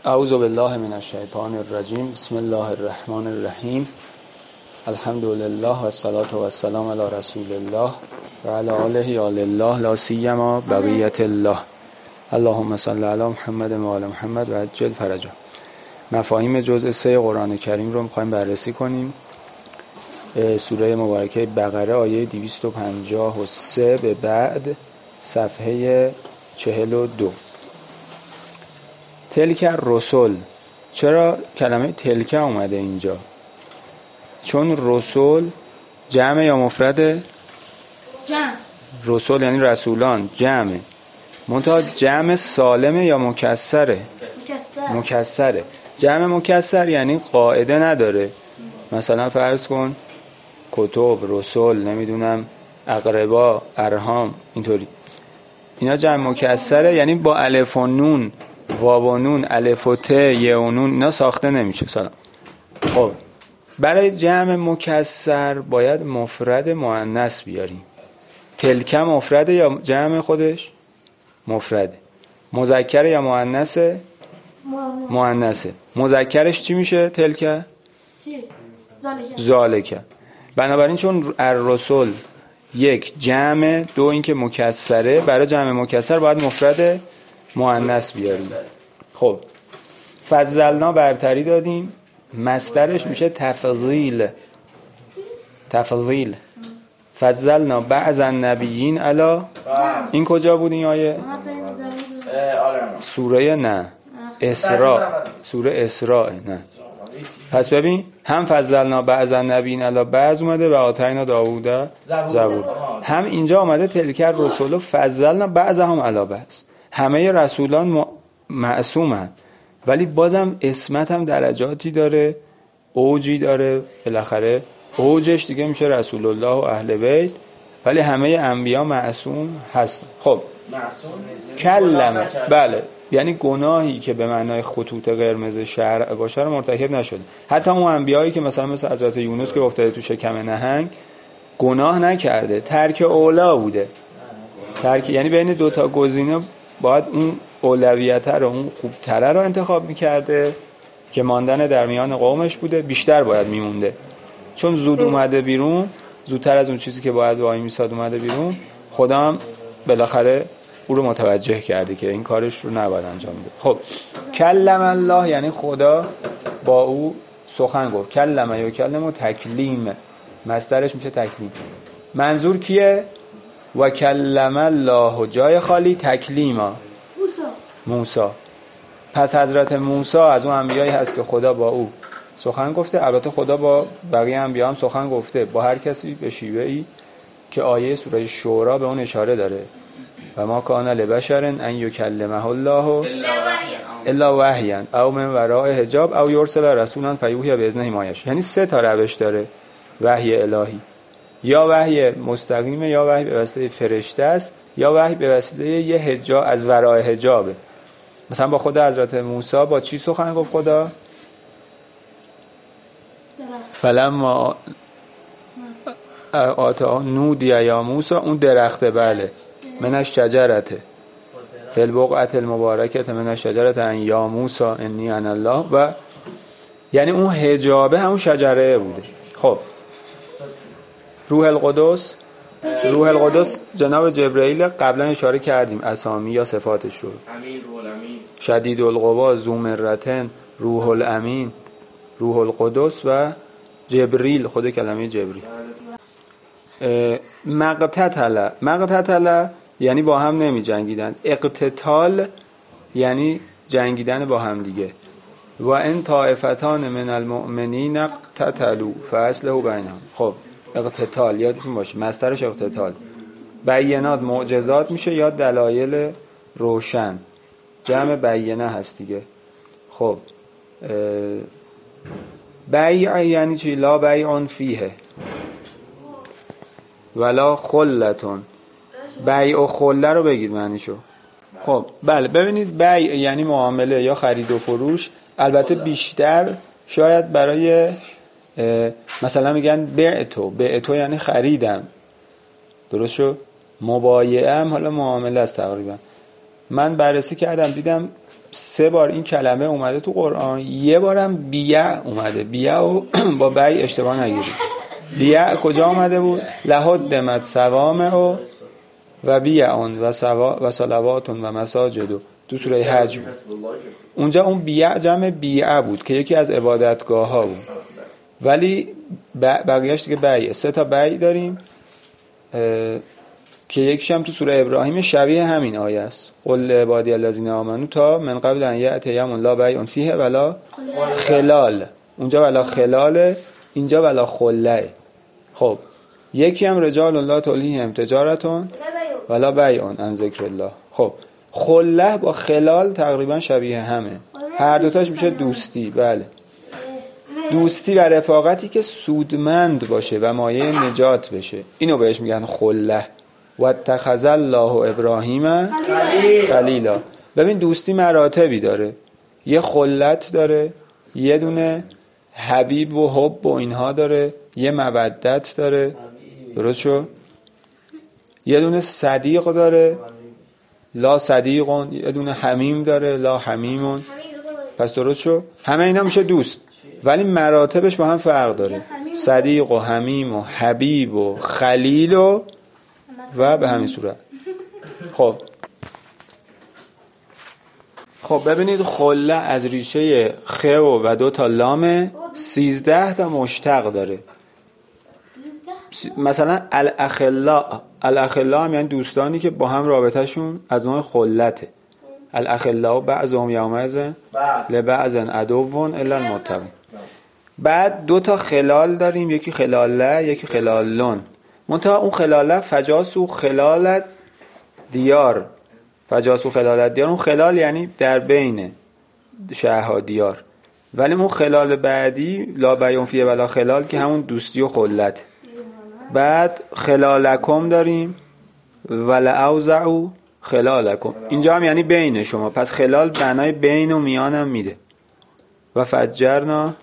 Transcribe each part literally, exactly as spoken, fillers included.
اعوذ بالله من الشیطان الرجیم. بسم الله الرحمن الرحیم. الحمد لله و الصلاة و السلام علی رسول الله و علی آله آل الله لا سیما بقیت الله. اللهم صل علی محمد و آل محمد و عجل فرجه. مفاهیم جزء سه قرآن کریم رو می‌خوایم بررسی کنیم. سوره مبارکه بقره آیه دویست و پنجاه و سه به بعد صفحه چهل و دو. تلک رسول. چرا کلمه تلک اومده اینجا؟ چون رسول جمع یا مفرده؟ جمع. رسول یعنی رسولان، جمع. منتها جمع سالمه یا مکسره؟ مکسر. مکسره. جمع مکسر یعنی قاعده نداره. مثلا فرض کن کتب، رسول، نمیدونم اقربا، ارحام، اینطوری. اینا جمع مکسره یعنی با الف و نون، واو و نون، الف و ت، ی و نون اینا ساخته نمیشه. سلام. خب برای جمع مکسر باید مفرد مؤنث بیاریم. تلک مفرده یا جمع خودش؟ مفرده. مذکر یا مؤنثه؟ مؤنثه. مذکرش چی میشه تلک؟ ذالک. بنابراین چون الرسول یک جمع، دو اینکه مکسره، برای جمع مکسر باید مفرد مؤنث بیاریم. خب فضلنا برتری دادیم، مصدرش میشه تفضیل. تفضیل. فضلنا بعض النبیین علی. این کجا بود این آیه؟ سوره نه اسراء. سوره اسراء. نه پس ببین هم فضلنا بعض النبیین علی بعض اومده و آتینا داوود زبور. هم اینجا اومده تلک الرسول فضلنا بعضهم علی بعض. همه رسولان معصومن ولی بازم اسمت هم درجاتی داره، اوجی داره. بالاخره اوجش دیگه میشه رسول الله و اهل بیت، ولی همه انبیا معصوم هستن. خب کلمه، بله، یعنی گناهی که به معنای خطوط قرمز شرع باشه رو مرتکب نشده. حتی اون انبیایی که مثلا مثل حضرت یونس که افتاده تو شکم نهنگ گناه نکرده، ترک اولا بوده. ترک یعنی بین دو تا گزینه باید اون اولویت رو، اون خوبتره رو انتخاب میکرده که ماندن در میان قومش بوده، بیشتر باید میمونده. چون زود اومده بیرون، زودتر از اون چیزی که باید وای میساد اومده بیرون، خدا هم بالاخره او رو متوجه کرده که این کارش رو نباید انجام بده. خب کلم الله یعنی خدا با او سخن گفت. کلمه یا کلمه تکلیم، مصدرش میشه تکلیم. منظور کیه؟ و کلم الله جای خالی تکلیما موسی. موسی. پس حضرت موسی از اون انبیایی هست که خدا با او سخن گفته. البته خدا با بقیه انبیا هم سخن گفته، با هر کسی به شیوهی که آیه سوره شورا به اون اشاره داره. و ما کان لبشر ان یکلمه الله الا وحیا او من وراء حجاب او یرسل رسولا فیوحی باذنه ما یشاء. یعنی سه تا روش داره وحی الهی. یا وحی مستقیمه، یا وحی به واسطه فرشته است، یا وحی به واسطه یه حجاب از ورای حجابه. مثلا با خود حضرت موسی با چی سخن گفت خدا؟ فلما آتا نودی یا موسی، اون درخته، بله، من الشجرته فی البقعة المبارکة من الشجرة ان یا موسی انی انا الله. و یعنی اون حجابه همون شجره بوده. خب روح القدس. روح القدس جناب جبرئیل قبلا اشاره کردیم اسامی یا صفاتش رو. امین، روح الامین، شدید القوا، ذو مرة، روح الامین، روح القدس و جبریل، خود کلمه جبریل. مقتتل. مقتتل یعنی با هم نمی جنگیدن. اقتتال یعنی جنگیدن با هم دیگه. و ان طائفتان من المؤمنین اقتتلوا فاصلحوا بینهم. خب اقتتال یادتون باشه مصدرش اقتتال. بینات معجزات میشه یا دلایل روشن، جمع بینه هست دیگه. خب بیع یعنی چی؟ لا بیع فیه ولا خلتون. بیع و خله رو بگید معنیشو. خب بله ببینید بیع یعنی معامله یا خرید و فروش. البته بیشتر شاید برای مثلا میگن بعتو. بعتو یعنی خریدم، درست شو؟ مبایعه هم حالا معامله است تقریبا. من بررسی کردم دیدم سه بار این کلمه اومده تو قرآن، یه بارم بیع اومده. بیع و با بیع اشتباه نگیرید. بیع کجا اومده بود؟ لهدمت صوامع و و بیعون و سوا و صلواتون و مساجد تو سوره حج بود. اونجا اون بیع جمع بیعه بود که یکی از عبادتگاه ها بود، ولی بقیهش دیگه بیع. سه تا بیع داریم که یکیش هم تو سوره ابراهیم شبیه همین آیه است. قل عبادی الذین آمنوا تا من قبل ان یأتی یوم لا بیع فیه ولا خلال. اونجا ولا خلال، اینجا ولا خله. خب یکی هم رجال لا تلهیهم تجارتون ولا بیع عن ذکر الله. خب خله با خلال تقریبا شبیه همه، هر دوتاش میشه دوستی. بله، دوستی و رفاقتی که سودمند باشه و مایه نجات بشه، اینو بهش میگن خله. و اتخذ الله ابراهیم خلیلا. ببین دوستی مراتبی داره، یه خلت داره، یه دونه حبیب و حب و اینها داره، یه مودت داره، درست شو؟ یه دونه صدیق داره، لا صدیقون، یه دونه حمیم داره، لا حمیمون. پس درست شو؟ همه اینا میشه دوست، ولی مراتبش با هم فرق داره. صدیق و حمیم و حبیب و خلیل و و به همین صورت. خب خب ببینید خله از ریشه خ و دو تا لام سیزده تا مشتق داره. مثلا الاخلا، الاخلا هم یعنی دوستانی که با هم رابطهشون از نوع خلته. الاخلا بعضهم یومئذ لبعض عدو الا المتقین. بعد دو تا خلال داریم، یکی خلاله یکی خلالون. منتها اون خلاله فجاسو خلالت دیار، فجاسو خلالت دیار. اون خلال یعنی در بین شهرها دیار، ولی اون خلال بعدی لا بیون فیه ولا خلال که همون دوستی و خلت. بعد خلالکم داریم ولا اوزعو خلالکم، اینجا هم یعنی بین شما. پس خلال معنای بین و میان هم میده. و فجرنا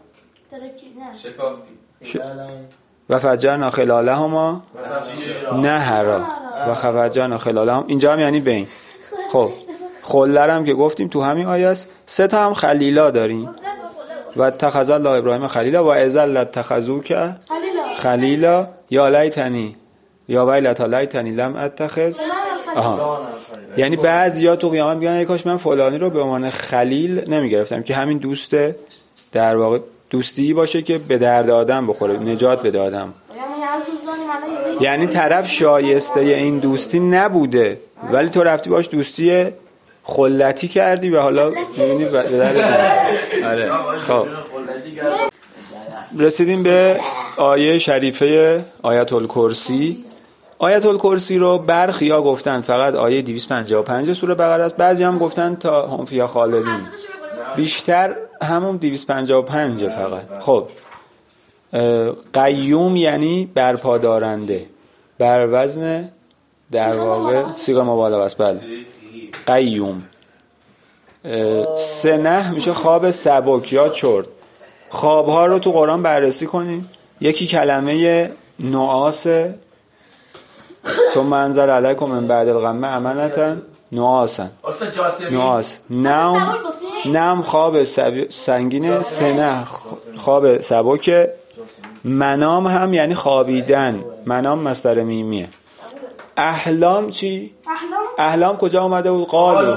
ش... و فجرنا خلالهما نهرا و فجرنا خلالهم، اینجا هم یعنی بین. خب خلل هم که گفتیم تو همین آیه است. سه تا هم خلیلا داریم. و اتخذ الله ابراهیم خلیلا و اذا لاتخذوک خلیلا یا لیتنی یا ویلتا لیتنی لم اتخذ. آها، یعنی بعضیا تو قیامت میگن ای کاش من فلانی رو به عنوان خلیل نمیگرفتم، که همین دوست در واقع دوستی باشه که به درد آدم بخوره، نجات بده آدم. یعنی طرف شایسته این دوستی نبوده، ولی تو رفتی باش دوستی خلتی کردی و حالا می‌بینی به درد. آره. خب رسیدیم به آیه شریفه آیت الکرسی. آیت الکرسی رو برخیا گفتن فقط آیه دویست و پنجاه و پنج سوره بقره است، بعضی هم گفتن تا هم فیها خالدون، بیشتر همون دویست و پنجاه و پنج فقط. خب قیوم یعنی برپا دارنده، بر وزن در واقع صیغه مبالغه است. بله قیوم. سنه میشه خواب سبک یا چرت. خوابها رو تو قرآن بررسی کنیم. یکی کلمه نعاس، ثم انزل علیکم من بعد الغم امنة نعاسا. نعاس نم نم خواب سنگین، سنه خواب سبک. منام هم یعنی خوابیدن، منام مصدر میمیه. احلام چی؟ احلام کجا اومده بود؟ قالو.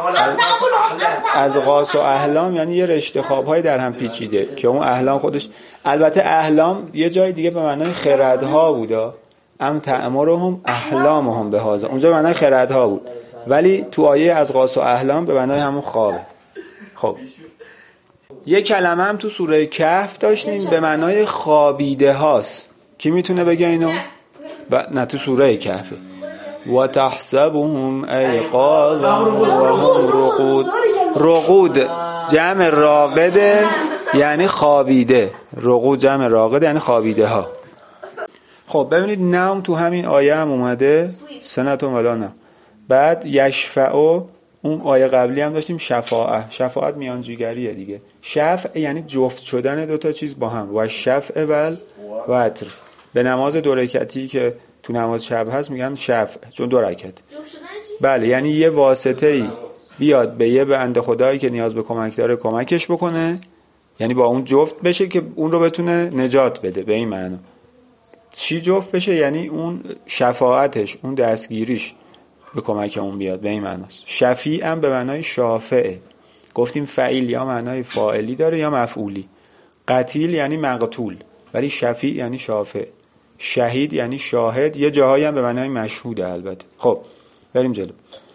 از غاص و احلام یعنی یه رشته خوابهای در هم پیچیده که اون احلام خودش، البته احلام یه جای دیگه به معنای خردها بودا، ام تأمرهم احلامهم به هذا، اونجا به معنای خردها بود، ولی تو آیه از غاص و احلام به معنای همون خوابه. خب یه کلمه هم تو سوره کهف داشتیم به معنای خوابیده هاست. کی میتونه بگه اینو؟ ب... نه تو سوره کهفه. و تحسبهم ایقاظا و هم رقود. رقود جمع راقده یعنی خوابیده. رقود جمع راقده یعنی خوابیده ها. خب ببینید نام تو همین آیه هم اومده، سنتون ولا نه. بعد یشفعو، اون آیه قبلی هم داشتیم شفاعه. شفاعت میانجیگریه دیگه. شفع یعنی جفت شدن دوتا چیز با هم. و شفع ول وتر. به نماز دو رکعتی که تو نماز شب هست میگن شفع، چون دو رکعت. بله یعنی یه واسطه‌ای بیاد به یه بنده خدایی که نیاز به کمک داره کمکش بکنه، یعنی با اون جفت بشه که اون رو بتونه نجات بده. به این معنا چی جفت بشه؟ یعنی اون شفاعتش، اون دستگیریش به کمک اون بیاد. به این معناست. شفیع هم به معنای شافعه. گفتیم فعیل یا معنای فاعلی داره یا مفعولی. قتیل یعنی مقتول، ولی شفیع یعنی شافع. شهید یعنی شاهد، یه جاهایی هم به معنای مشهوده البته. خب بریم جلو.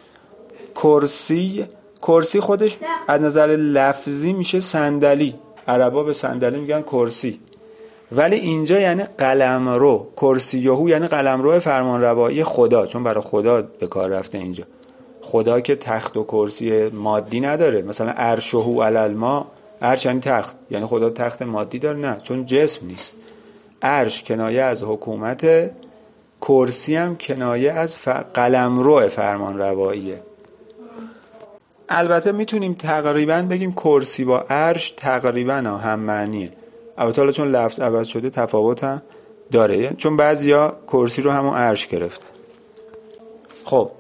کرسی، کرسی خودش از نظر لفظی میشه صندلی. عربا به صندلی میگن کرسی، ولی اینجا یعنی قلمرو. کرسیهو یعنی قلمرو فرمانروایی خدا، چون برای خدا به کار رفته اینجا. خدا که تخت و کرسی مادی نداره، مثلا عرشهو علی الماء، عرش یعنی تخت، یعنی خدا تخت مادی داره؟ نه، چون جسم نیست. عرش کنایه از حکومت، کرسی هم کنایه از ف... قلمرو فرمانرواییه. البته میتونیم تقریبا بگیم کرسی با عرش تقریبا هم معنیه. البته حالا چون لفظ عوض شده تفاوت هم داره، چون بعضیا کرسی رو همون عرش گرفت. خب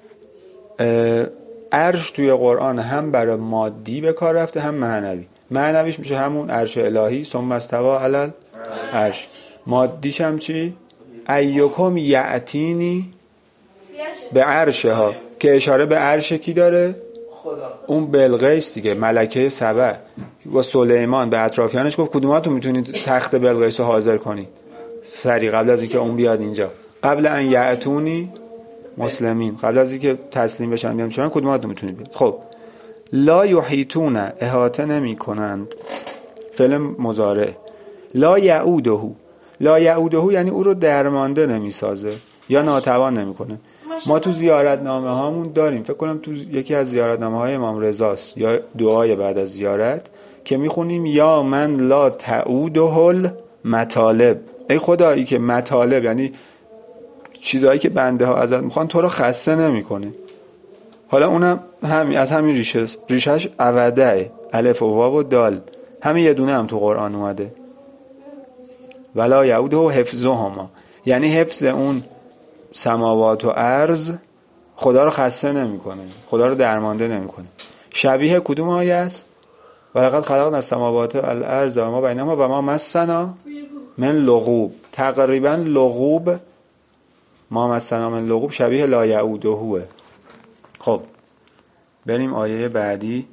عرش توی قرآن هم برای مادی به کار رفته هم معنوی. معنویش میشه همون عرش الهی، ثم استوی علی العرش. مادیش هم چی؟ ایکم یأتینی به عرشها، که اشاره به عرش کی داره؟ اون بلقیس دیگه، ملکه سبع. و سلیمان به اطرافیانش گفت کدوماتون میتونید تخت بلقیس رو حاضر کنید سریع قبل از اینکه اون بیاد اینجا، قبل ان یأتونی مسلمین، قبل از اینکه تسلیم بشن بیان شما کدوماتون میتونید بیاد. خب لا یحیطون، احاطه نمی کنند. فعل مضارع. لا یعوده، لا یعوده یعنی او رو درمانده نمیسازه یا ناتوان نمیکنه. ما تو زیارتنامه هامون داریم، فکر کنم تو یکی از زیارتنامه های امام رضاست یا دعای بعد از زیارت که میخونیم یا من لا تعوده المطالب، ای خدایی که مطالب یعنی چیزایی که بنده ها ازت میخوان تو رو خسته نمیکنه. حالا اونم همین از همین ریشه، ریشهش عوده، الف و واو و دال، همین یه دونه هم تو قرآن اومده. ولا یعوده حفظهما، یعنی حفظ اون سماوات و ارض خدا رو خسته نمیکنه، خدا رو درمانده نمیکنه. شبیه کدوم آیه است؟ ولقد خلقنا السماوات والارض و ما بینهما و ما مسنا من لغوب. تقریبا لغوب، ما مسنا من لغوب شبیه لا یعوده. خب بریم آیه بعدی.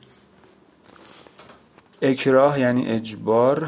اکراه یعنی اجبار.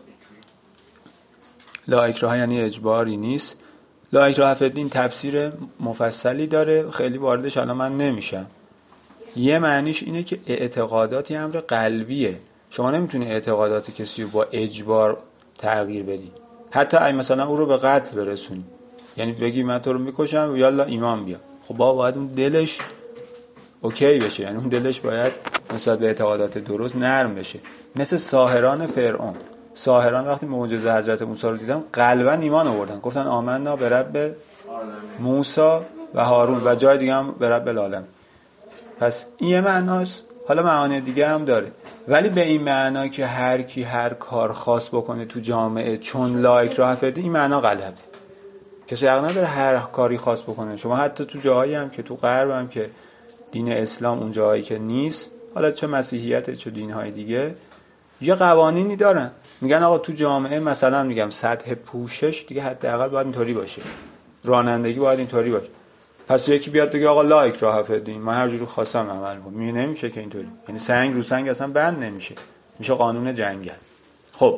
لا اکراه یعنی اجباری نیست. لا اکراه فی الدین تفسیر مفصلی داره، خیلی واردش الان من نمیشم. یه معنیش اینه که اعتقاداتی امر قلبیه. شما نمیتونی اعتقادات کسی رو با اجبار تغییر بدی، حتی اگه مثلا او رو به قتل برسونی، یعنی بگی من تو رو میکشم یالا ایمان بیا. خب با باید اون دلش اوکی بشه، یعنی اون دلش باید نسبت به اعتقادات درست نرم بشه. مثل ساحران فرعون. ساحران وقتی معجزه حضرت موسی رو دیدن قلبا ایمان آوردن، گفتن آمنا به رب موسی و هارون و جای دیگه هم به رب العالم. پس این یه معناست. حالا معانی دیگه هم داره، ولی به این معنا که هر کی هر کار خاص بکنه تو جامعه چون لا اکراه فی الدین، این معنا غلطه. کسی حق نداره هر کاری خاص بکنه. شما حتی تو جاهایی هم که تو غرب هم که دین اسلام اون جایی که نیست، حالا چه مسیحیت چه دین‌های دیگه، یه قوانینی دارن، میگن آقا تو جامعه مثلا میگم سطح پوشش دیگه حداقل باید اینطوری باشه، رانندگی باید اینطوری باشه. پس یکی بیاد بگه آقا لا اکراه فی الدین، من هر جوری خواستم عمل کنم، میگه نمیشه که اینطوری، یعنی سنگ رو سنگ اصلا بند نمیشه، میشه قانون جنگل. خب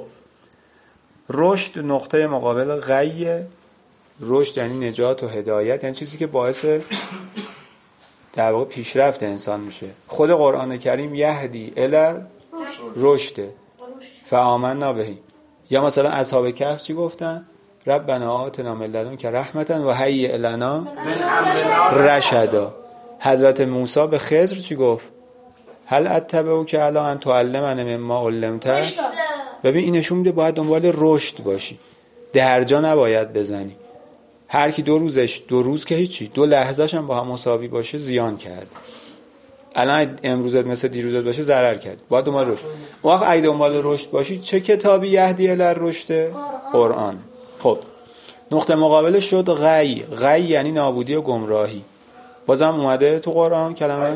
رشد نقطه مقابل غی. رشد یعنی نجات و هدایت، یعنی چیزی که باعث در واقع پیشرفت انسان میشه. خود قرآن کریم یهدی الی رشد فآمنا به. یا مثلا اصحاب کهف چی گفتن؟ ربنا آتنا من لدنک رحمتا و هیئ لنا رشدا. حضرت موسی به خضر چی گفت؟ هل اتبعک علی ان تعلمنی مما علمت. ببین این نشون میده باید دنبال رشد باشی، درجا نباید بزنی. هر کی دو روزش دو روز که هیچی، دو لحظه‌ش هم با هم مساوی باشه زیان کرد. الان امروزت مثل دیروزت باشه ضرر کرد. باید دنبال رشد. وقت اگه دنبال رشد باشی چه کتابی یهدی الی رشد؟ قرآن. خب نقطه مقابلش شد غی. غی یعنی نابودی و گمراهی. بازم اومده تو قرآن کلمش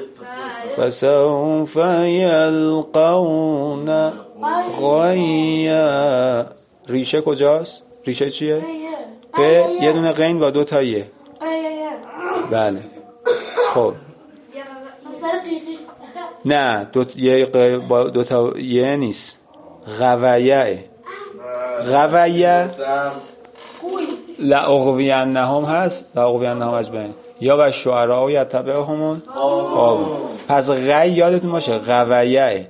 فسوف یلقون غیا. ریشه کجاست؟ ریشه چیه؟ به یه دونه غین با دو تا یه. بله خب نه دو یه با دو تا یه نیست، غویه. غویه لأغوینهم هست، لأغوینهم اجمعین، یا و شعراء یتبعهم غاوون. پس غی یادتون باشه غویه.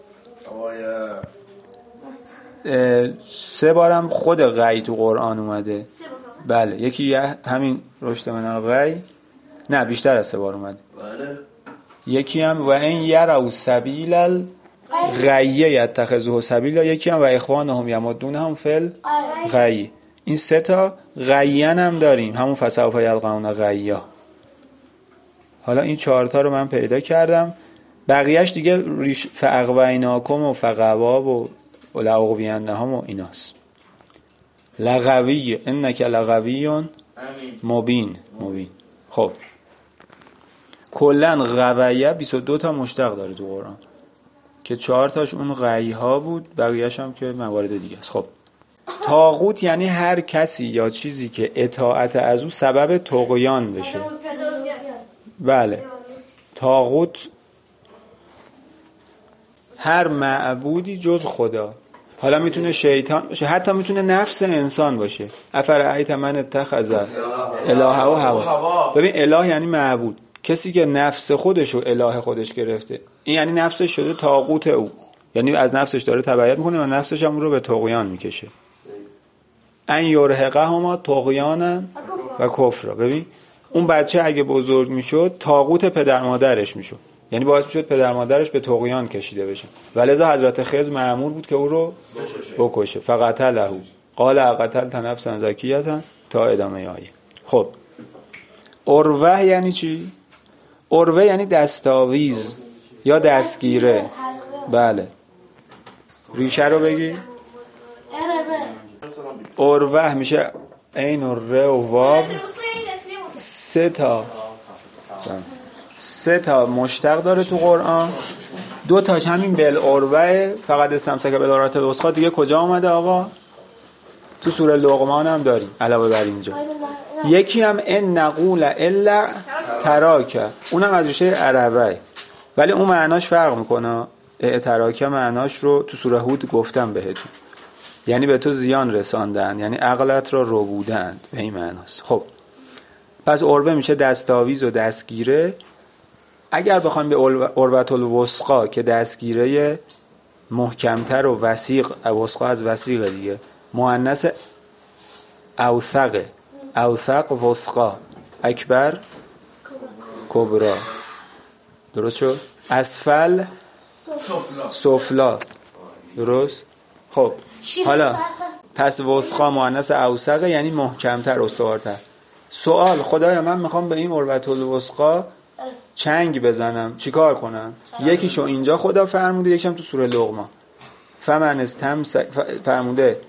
سه بارم خود غی تو قرآن اومده. بله یکی همین رشد من الغی، نه بیشتر از سه بار اومده. بله یکی هم و این یرو سبیل الغی یتخذوه سبیلا، یکی هم و اخوانهم یمدونهم فی الغی. این سه تا غیان هم داریم، همون فسوف یلقون غیا. حالا این چهار تا رو من پیدا کردم، بقیهش دیگه فاغویناکم و فغوا و لأغوینهم و ایناست. لغوی انک لغوی مبین مبین. خب کلن غویه بیست و دو تا مشتق داره تو قرآن که چهار تاش اون غی ها بود، بقیه‌اش هم که موارد دیگه است. خب طاغوت یعنی هر کسی یا چیزی که اطاعت از او سبب طغیان بشه. بله طاغوت هر معبودی جز خدا. حالا میتونه شیطان باشه، حتی میتونه نفس انسان باشه. افرأیت من اتخذ الهه و هوا. ببین اله یعنی معبود، کسی که نفس خودشو اله خودش گرفته، این یعنی نفسش شده طاغوت او، یعنی از نفسش داره تبعیت میکنه و نفسش هم اون رو به طغیان میکشه. ان یرهقهما طغیانا و کفرا. ببین اون بچه اگه بزرگ میشد طاغوت پدر مادرش میشد، یعنی باعث میشد پدر مادرش به طغیان کشیده بشه، ولذا حضرت خضر مأمور بود که او رو بکشه. فقتله قال اقتلت نفسا زکیه تا ادامه آیه. خب اروه یعنی چی؟ اروه یعنی دستاویز یا دستگیره. بله ریشه رو بگی. اروه میشه عین و ر و واو، سه تا سه تا مشتق داره تو قرآن. دو تاش همین بالعروه فقط استمسک بالعروة الوثقی. دیگه کجا اومده آقا؟ تو سوره لقمان هم داریم علاوه بر اینجا. یکی هم ان نقول الا تراک، اونم از ریشه عربه، ولی اون معناش فرق میکنه. تراک معناش رو تو سوره هود گفتم بهتون، یعنی به تو زیان رساندن، یعنی عقلت را ربودند، به این معناست. خب پس عروه میشه دستاویز و دستگیره. اگر بخوایم به عروة الوثقی که دستگیره محکمتر و وثیق، وثقا از وثیق دیگه، مؤنث اوثق، اوثق وثقا، اکبر کبرا، درست شد؟ اسفل سفلا، درست؟ خب حالا پس وثقا مؤنث اوثق یعنی محکمتر، استوارتر. سوال خدایا من میخوام به این عروة الوثقی چنگ بزنم، چیکار کنم؟ یکیشو اینجا خدا فرموده، یکیشم تو سوره لقمان. فمن استمسک فرموده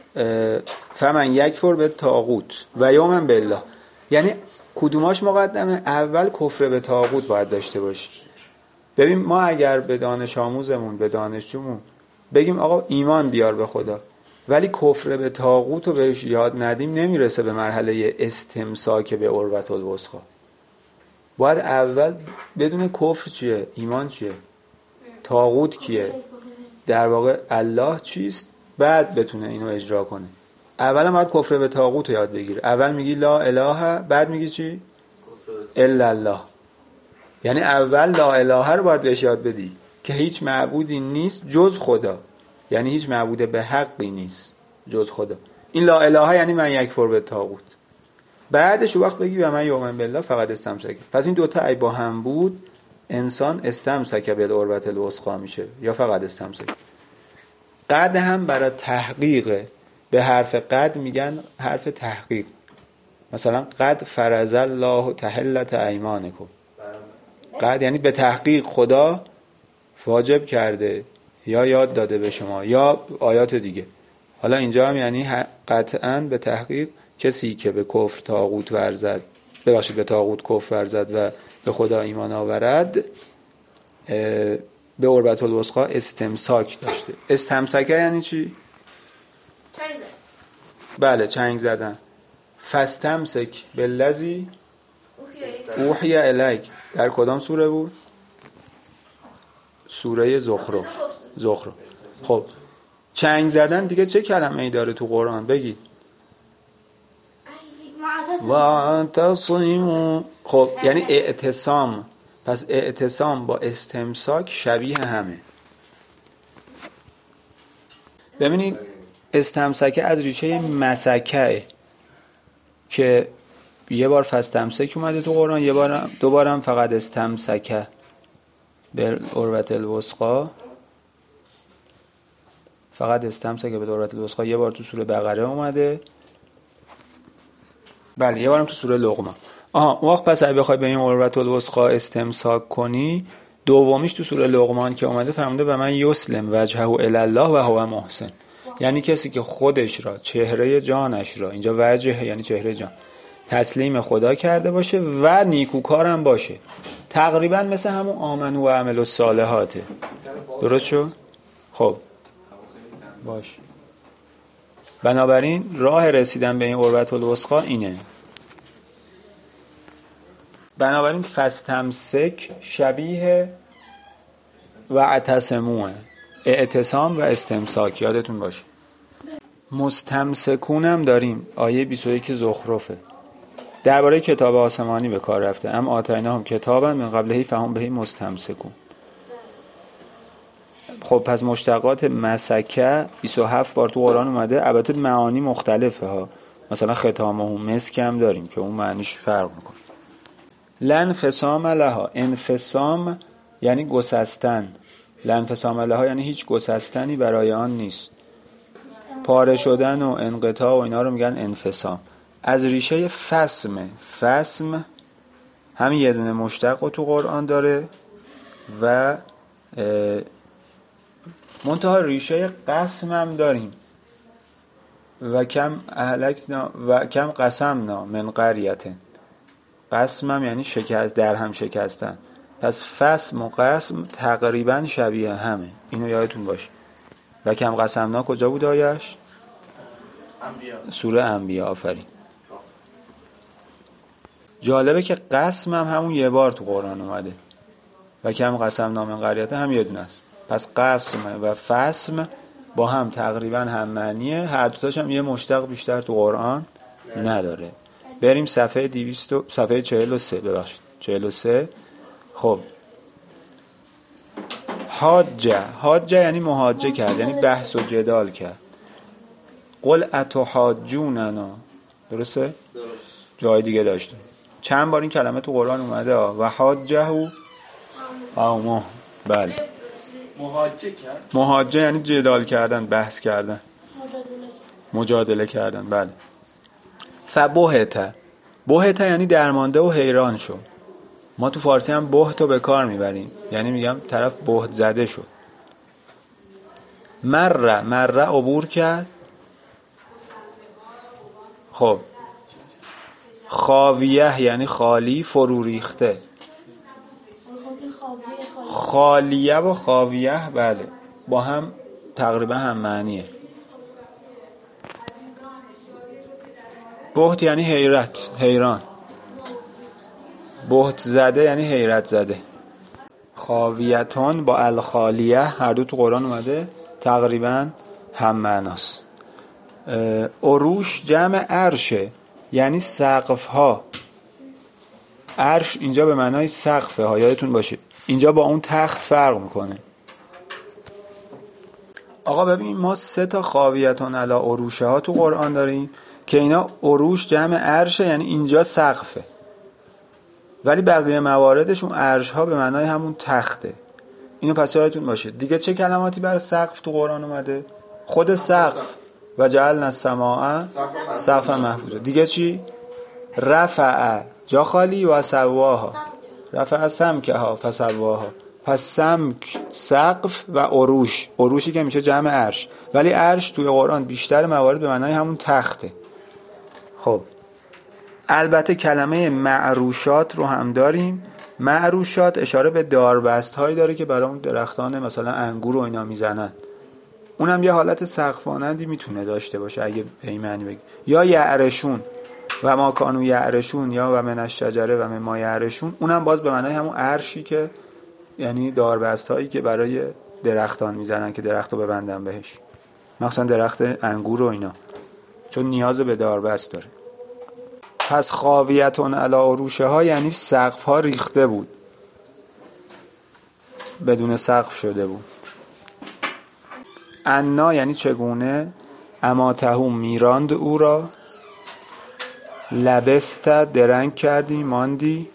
فمن یکفر به طاغوت و یؤمن بالله. یعنی کدوماش مقدمه؟ اول کفر به طاغوت باید داشته باشی. ببین ما اگر به دانش آموزمون، به دانشجومون بگیم آقا ایمان بیار به خدا، ولی کفر به طاغوت رو بهش یاد ندیم، نمیرسه به مرحله استمساک به عروة الوثقی. باید اول بدون کفر چیه، ایمان چیه، طاغوت کیه، در واقع الله چیست، بعد بتونه اینو اجرا کنه. اولا باید کفر به طاغوت رو یاد بگیره. اول میگی لا اله، بعد میگی چی؟ الا الله. یعنی اول لا اله رو باید بهش یاد بدی که هیچ معبودی نیست جز خدا، یعنی هیچ معبود به حقی نیست جز خدا. این لا اله یعنی من یکفر به طاغوت. بعدش وقت بگی و من یؤمن بالله فقط استمسک. پس این دوتا ای با هم بود، انسان استمسک بالعروة الوثقی میشه یا فقط استمسک. قد هم برای تحقیق، به حرف قد میگن حرف تحقیق. مثلا قد فرض الله تحلة ایمانکم. قد یعنی به تحقیق خدا واجب کرده یا یاد داده به شما، یا آیات دیگه. حالا اینجا هم یعنی قطعاً به تحقیق کسی که به کفر طاغوت ورزد ببخشید به طاغوت کفر ورزد و به خدا ایمان آورد به عروة الوثقی استمساک داشته. استمسکه یعنی چی؟ چنگ زدن. بله چنگ زدن. فاستمسک بالذی اوحی الیک در کدام سوره بود؟ سوره زخرف. زخرف. خب چنگ زدن دیگه چه کلمه ای داره تو قرآن بگید؟ واعتصموا. خب یعنی اعتصام. پس اعتصام با استمساک شبیه همه. ببینید استمسکه از ریشه مسکه که یه بار فاستمسک اومده تو قرآن، یه بار دوبارم فقط استمسکه به عروة الوثقی، فقط استمسکه به عروة الوثقی یه بار تو سوره بقره اومده، بله یه بارم تو سوره لقمان. آها اون وقت پس اگه بخوای به این عروة الوثقی استمساک کنی، دومیش تو سوره لقمان که اومده فرموده و من یسلم وجهه الی الله و هو محسن، یعنی کسی که خودش را، چهره جانش را، اینجا وجه یعنی چهره جان، تسلیم خدا کرده باشه و نیکوکارم باشه. تقریبا مثل همون آمنو و عمل الصالحاته. درست شد؟ خب باش. بنابراین راه رسیدن به این عروة الوثقی اینه. بنابراین فاستمسک شبیه و اعتصموه، اعتصام و استمساک، یادتون باشه. مستمسکون هم داریم، آیه بیست و یک زخرفه، درباره کتاب آسمانی به کار رفته. ام آتیناهم کتابا من قبلهی فهم بهی مستمسکون. خب پس مشتقات مسکه بیست و هفت بار تو قرآن اومده، البته معانی مختلفه ها، مثلا ختامه و مسک هم داریم که اون معنیش فرق میکنه. لانفصام لها، انفصام یعنی گسستن، لانفصام لها یعنی هیچ گسستنی برای آن نیست. پاره شدن و انقطاع و اینا رو میگن انفصام. از ریشه فصم، فصم همین یه دونه مشتق رو تو قرآن داره و منتها ریشه قسم هم داریم. و کم اهلکنا و کم قسمنا من قریة، قسم هم یعنی شکست، در هم شکستن. پس فصم و قسم تقریبا شبیه همه، اینو یادتون باشه. و کم قسمنا کجا بود آیش؟ انبیاء. سوره انبیاء. آفرین. جالبه که قسم هم همون یه بار تو قرآن اومده و کم قسمنا من قریة هم یه دونه است. پس قسم و فصم با هم تقریبا هم معنیه، هر دوتاش هم یه مشتق بیشتر تو قرآن نداره. بریم صفحه دویست صفحه چهل و سه ببخشید چهل و سه. خب حاجه، حاجه یعنی محاجه کرد، یعنی بحث و جدال کرد. قل اتحاجوننا، درسته؟ درست. جای دیگه داشته. چند بار این کلمه تو قرآن اومده و حاجه قومه. بله محاجه کرد. محاجه یعنی جدال کردن، بحث کردن، مجادله کردن. بله. فبهت، بهت یعنی درمانده و حیران شد. ما تو فارسی هم بهت رو به کار میبریم، یعنی میگم طرف بهت زده شد. مره، مره عبور کرد. خب خاویه یعنی خالی، فرو ریخته. خالیه و خاویه بله با هم تقریبا هم معنیه. بهت یعنی حیرت، حیران. بهت زده یعنی حیرت زده. خاویتون با الخالیه هر دو تو قرآن اومده، تقریبا هم معناست. عروش جمع عرشه یعنی سقف ها. عرش اینجا به معنای سقفه ها، یادتون باشه اینجا با اون تخت فرق میکنه. آقا ببین ما سه تا خاویتون علی عروشه ها تو قرآن داریم که اینا عروش جمع عرشه، یعنی اینجا سقفه، ولی بقیه مواردشون عرش ها به معنای همون تخته. اینو پس یادتون باشه. دیگه چه کلماتی برای سقف تو قرآن اومده؟ خود سقف و جعلنا السماء سقفا محفوظا. دیگه چی؟ رفع جا خالی و سواها، رفع سمکها فسواها. پس سمک سقف و عروش، عروشی که میشه جمع عرش، ولی عرش توی قرآن بیشتر موارد به معنای همون تخته. خب البته کلمه معروشات رو هم داریم. معروشات اشاره به داربست هایی داره که برای اون درختان مثلا انگور و اینا میزنن. اونم یه حالت سقف مانندی میتونه داشته باشه اگه پیمانی بگی. یا یعرشون و ما کانو یعرشون یا و من الشجره و من ما یعرشون، اونم باز به معنای همون عرشی که یعنی داربست هایی که برای درختان میزنن که درختو ببندن بهش، مثلا درخت انگور و اینا، چون نیاز به داربست داره. پس خاویتون علی عروشه ها یعنی سقف ها ریخته بود، بدون سقف شده بود. انا یعنی چگونه، اماتهو میراند او را، لبست درنگ کردی ماندی،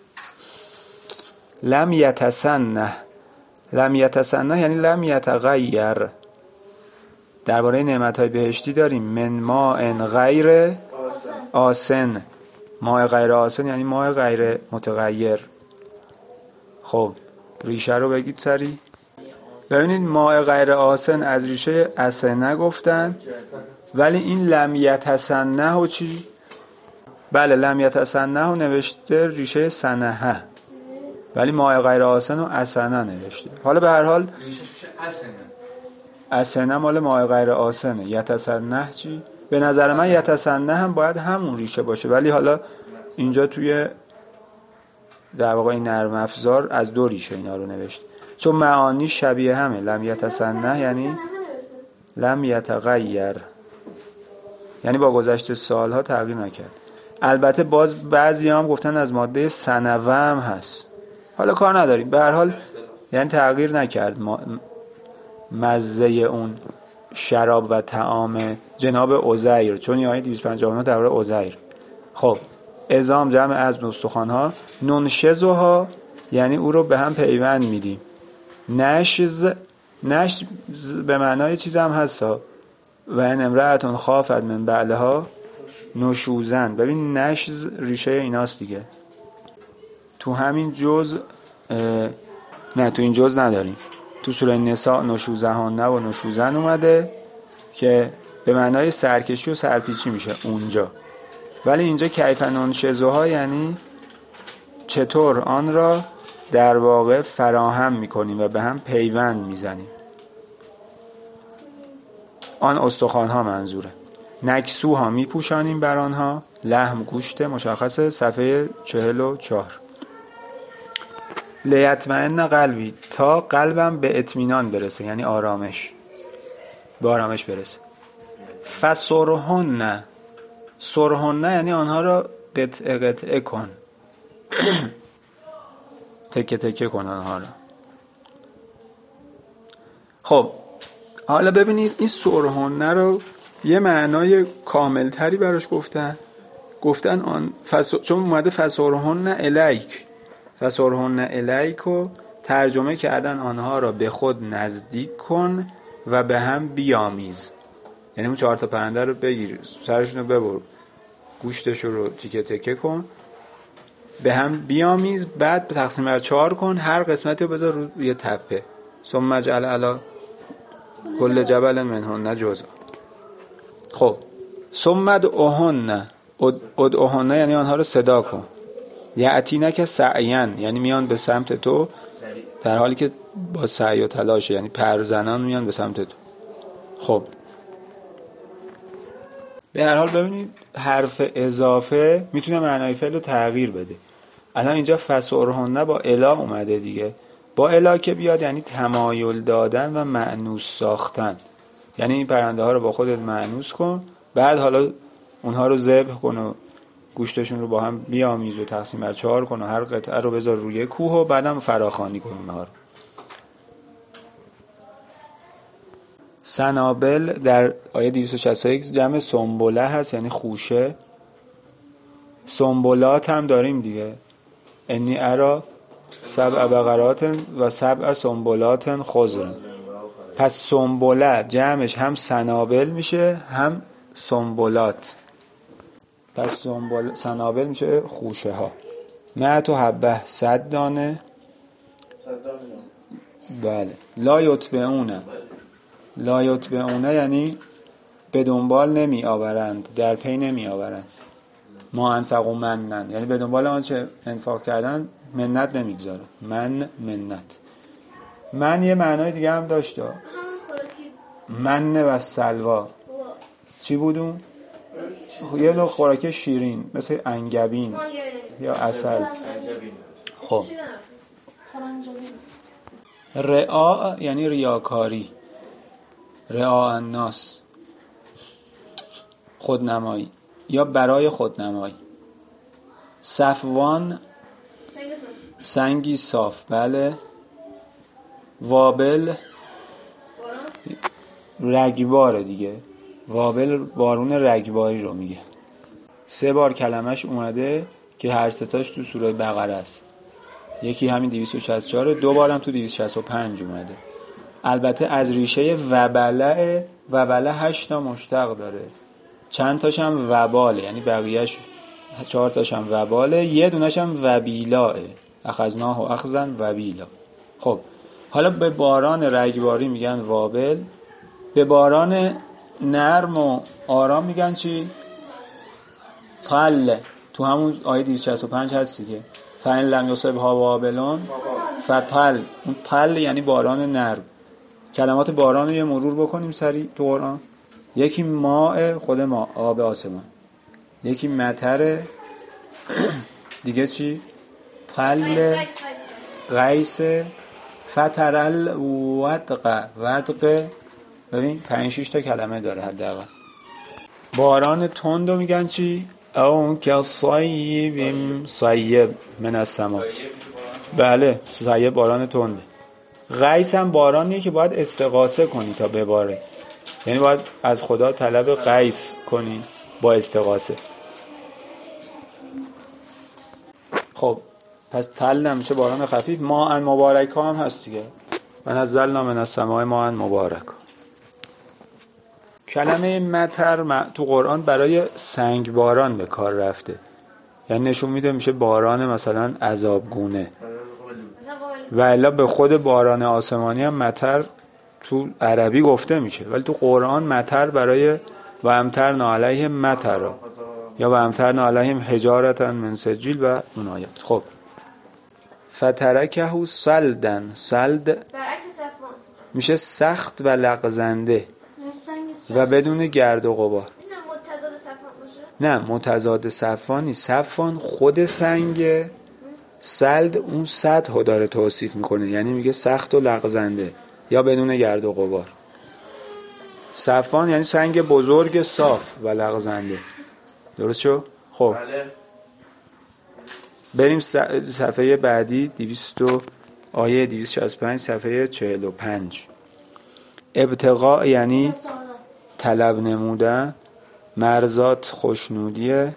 لم یتسنه، لم یتسنه یعنی لم یتغیر. درباره نعمت‌های بهشتی داریم من ماء غیر آسن، ماء غیر آسن یعنی ماء غیر متغیر. خب ریشه رو بگید سری. ببینید ماء غیر آسن از ریشه اسنه گفتن، ولی این لم یتسنه و چی؟ بله لم یتسنه و نوشته ریشه سنه، ولی ماء غیر آسن و اسنه نوشته. حالا به هر حال ریشه اسنه، اسنه مال ماء غیر آسنه. یتسنه چی؟ به نظر من یتسنه هم باید همون ریشه باشه، ولی حالا اینجا توی در واقع این نرم افزار از دو ریشه اینا رو نوشته، چون معانی شبیه همه. لم یتسنه یعنی لم یتغیر، یعنی با گذشت سالها تغییر نکرد. البته باز بعضی هم گفتن از ماده سنوم هست، حالا کار نداریم، به هر حال یعنی تغییر نکرد مزه اون شراب و طعام جناب عزیر، چون یه آیه دویست و پنجاه و نه درباره عزیر. خب عظام جمع عظم استخوان‌ها، ننشزها یعنی او رو به هم پیوند میدیم. نشز، نشز به معنای چیز هم هستا و ان امرأتون خافت من بعلها نشوزن. ببین نشز ریشه ایناست دیگه. تو همین جز نه تو این جز نداریم، تو سوره نساء نشوزهان و نشوزن اومده که به معنای سرکشی و سرپیچی میشه اونجا، ولی اینجا کیف ننشزها یعنی چطور آن را در واقع فراهم میکنیم و به هم پیوند میزنیم. آن استخوان‌ها منظوره. نکسوها میپوشانیم بر آنها، لحم گوشت مشخصه. صفحه چهل و چهار. لیطمئن قلبی، تا قلبم به اطمینان برسه، یعنی آرامش، به آرامش برسه. فسرهن، سرهن یعنی آنها را قطعه قطعه کن، تکه تکه کن آنها را. خب حالا ببینید این سرهن رو یه معنای کاملتری براش گفتن. گفتن آن فس... چون اومده فسرهن الیک، فسرهن الیک رو ترجمه کردن آنها را به خود نزدیک کن و به هم بیامیز. یعنی اون چهار تا پرنده رو بگیر، سرشون رو ببر، گوشتش رو تیکه تکه کن، به هم بیامیز، بعد تقسیم بر چهار کن، هر قسمتی رو بذار روی تپه. ثم اجعل علی کل جبل منهن جزءا. خب ثم ادعوهن، ادعوهن یعنی آنها رو صدا کن. یأتینک سعیان یعنی میان به سمت تو در حالی که با سعی و تلاش، یعنی پرزنان میان به سمت تو. خب به هر حال ببینید حرف اضافه میتونه معنای فعل رو تغییر بده. الان اینجا فسرهن با الا اومده دیگه، با الا که بیاد یعنی تمایل دادن و مأنوس ساختن، یعنی این پرنده ها رو با خودت مأنوس کن، بعد حالا اونها رو ذبح کن و گوشتشون رو با هم بیامیز و تقسیم بر چهار کن و هر قطعه رو بذار روی کوه و بعدم فراخوانی کن اونها رو. سنابل در آیه دویست و شصت و یک جمع سنبله هست، یعنی خوشه. سنبلات هم داریم دیگه، انی ارا سبع بقرات و سبع سنبلات خضر. پس سنبله جمعش هم سنابل میشه هم سنبلات، پس سنبل سنابل میشه خوشه ها. مئت و حبه، صد دانه. بله. لا یتبعونه، لا یتبعونه یعنی به دنبال نمی آورند، در پی نمی آورند. ما انفقوا منن، یعنی به دنبال آنچه انفاق کردن منت نمیگذاره. من منت. من یه معنای دیگه هم داشت. من و سلوا چی بودون؟ یه نوع خوراک شیرین مثل انگبین یا عسل. خب رعا یعنی ریاکاری، رعا الناس، خودنمایی یا برای خودنمایی. صفوان سنگی صاف، بله. وابل رگباره دیگه، وابل بارون رگباری رو میگه. سه بار کلمش اومده که هر ستاش تو سوره بقره است. یکی همین دویست و شصت و چهار، دو بارم تو دویست و شصت و پنج اومده. البته از ریشه وبله، وبله هشت تا مشتق داره، چند تاش هم وباله، یعنی بقیهش چهار تاش هم وباله، یه دونش هم وبیلاه، اخذناه و اخذن وبیلا. خب حالا به باران رگباری میگن وابل، به باران نرم و آرام میگن چی؟ طل. تو همون آیه دویست و شصت و پنج هستی که فَإِن لَمْ يُصِبْهَا وَابِلٌ فَطَلٌ. اون طل یعنی باران نرم. کلمات باران رو یه مرور بکنیم سریع تو قرآن. یکی ماء، خود ما، آب آسمان. یکی مطر، دیگه چی؟ طل، غیث، فترل ودق. ودق ببین پنج شش تا کلمه داره حداقل. باران تند رو میگن چی؟ او کصیب صیب من السما. بله صیب باران تند. غیث هم بارانیه که باید استغاثه کنی تا بباره، یعنی باید از خدا طلب غیث کنی با استغاثه. خب پس تل نمیشه باران خفیف. ما ان مبارک ها هم هست دیگه، من نزلنا من السماء ما ان مبارک. کلمه مطر تو قرآن برای سنگ باران به کار رفته، یعنی نشون میده میشه باران مثلا عذابگونه، و الا به خود باران آسمانی هم مطر تو عربی گفته میشه، ولی تو قرآن مطر برای و امطرنا علیهم مطرا یا و امطرنا علیهم حجارة من سجیل و اون آیات. خب فترکه سلدن، سلد برعکس صفوان میشه سخت و لغزنده و بدون گرد و غبار. متضاد صفوان باشه؟ نه متضاد صفوان نیست، صفوان خود سنگه، سلد اون سطح رو داره توصیف میکنه، یعنی میگه سخت و لغزنده یا بدون گرد و غبار. صفوان یعنی سنگ بزرگ صاف و لغزنده. درست شو؟ خب بله. بریم صفحه بعدی، دویست آیه دویست و شصت و پنج صفحه چهل و پنج. ابتغاء یعنی طلب نمودن، مرزات خوشنودیه،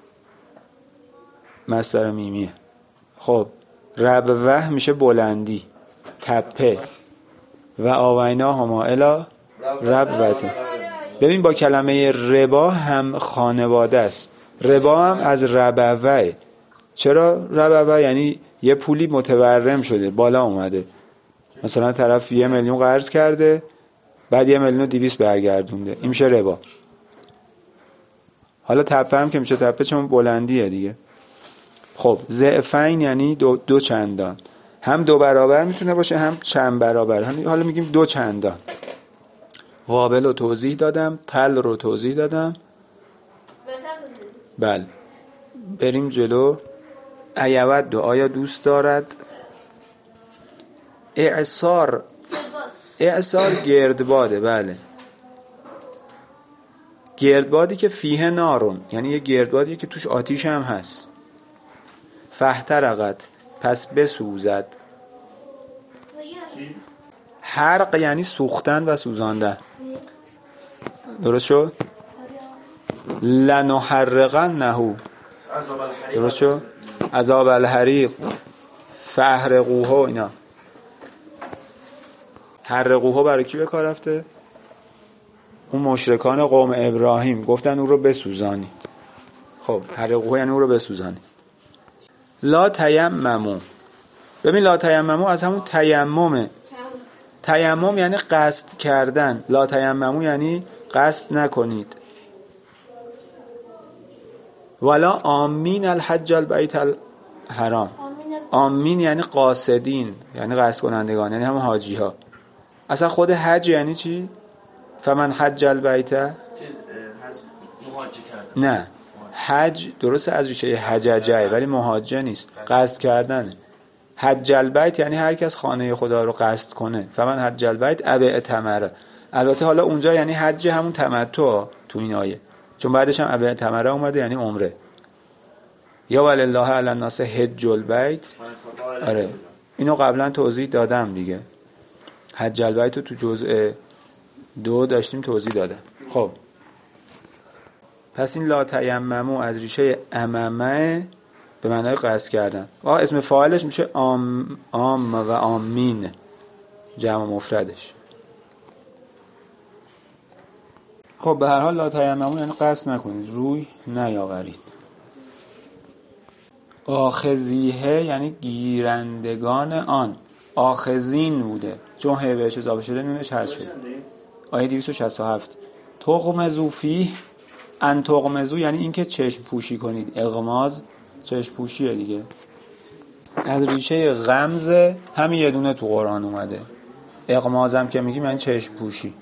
مصدر میمیه. خب ربوه میشه بلندی، تپه، و آوینا هما الی ربوته. ببین با کلمه ربا هم خانواده است. ربا هم از ربوه. چرا ربوه؟ یعنی یه پولی متورم شده بالا اومده، مثلا طرف یه میلیون قرض کرده بعد یه میلیون و دویست برگردونده، این میشه ربا. حالا تپه هم که میشه تپه چون بلندیه دیگه. خب ضعفین یعنی دو, دو چندان، هم دو برابر میتونه باشه هم چند برابر، حالا میگیم دو چندان. وابل رو توضیح دادم، تل رو توضیح دادم. بله بریم جلو. ایود دو آیا دوست دارد. اعصار، اعصار گردباده، بله گردبادی که فیه نارون، یعنی یه گردبادی که توش آتیش هم هست. فاحترقت پس بسوزد. حرق یعنی سوختن و سوزاندن. درست شد؟ لنحرقنه، درست شد؟ عذاب الحریق، فاحرقوه، اینا. حرقوه برای کی به کار رفته؟ اون مشرکان قوم ابراهیم گفتن او رو بسوزانی. خب حرقوه یعنی او رو بسوزانی. لا تیممو، ببین لا تیممو از همون تیممه. تیمم یعنی قصد کردن، لا تیممو یعنی قصد نکنید. ولا آمین الحج البیت الحرام. آمین یعنی قاصدین، یعنی قصد کنندگان، یعنی هم حاجی ها. اصلا خود حج یعنی چی؟ فمن حج البیت، مهاجه کردن. نه، حج درست از ریشه حججه ولی مهاجه نیست، قصد کردنه. حج البیت یعنی هر کس خانه خدا رو قصد کنه. فمن حج البیت او اعتمره. البته حالا اونجا یعنی حج همون تمتع تو این آیه، چون بعدش هم او اعتمره اومده یعنی عمره. یا ولله علی الناس حج البیت. آره اینو قبلا توضیح دادم دیگه، حج البیت رو تو جزء دو داشتیم توضیح دادم. خب پس این لا تیممو از ریشه اممه به معنای قصد کردن. آه اسم فاعلش میشه آم آم و آمین، جمع مفردش. خب به هر حال لا تیممو یعنی قصد نکنید، روی نیاورید. آخذیه یعنی گیرندگان آن، آخذین بوده چون هی بهش اضافه شده نونش حذف شده. آیه دویست و شصت و هفت. تغمزو فیه، ان تغمزو یعنی اینکه چشم پوشی کنید. اغماز چشم پوشیه دیگه، از ریشه غمز همین یه دونه تو قرآن اومده. اغمازم که میگیم یعنی چشم پوشی.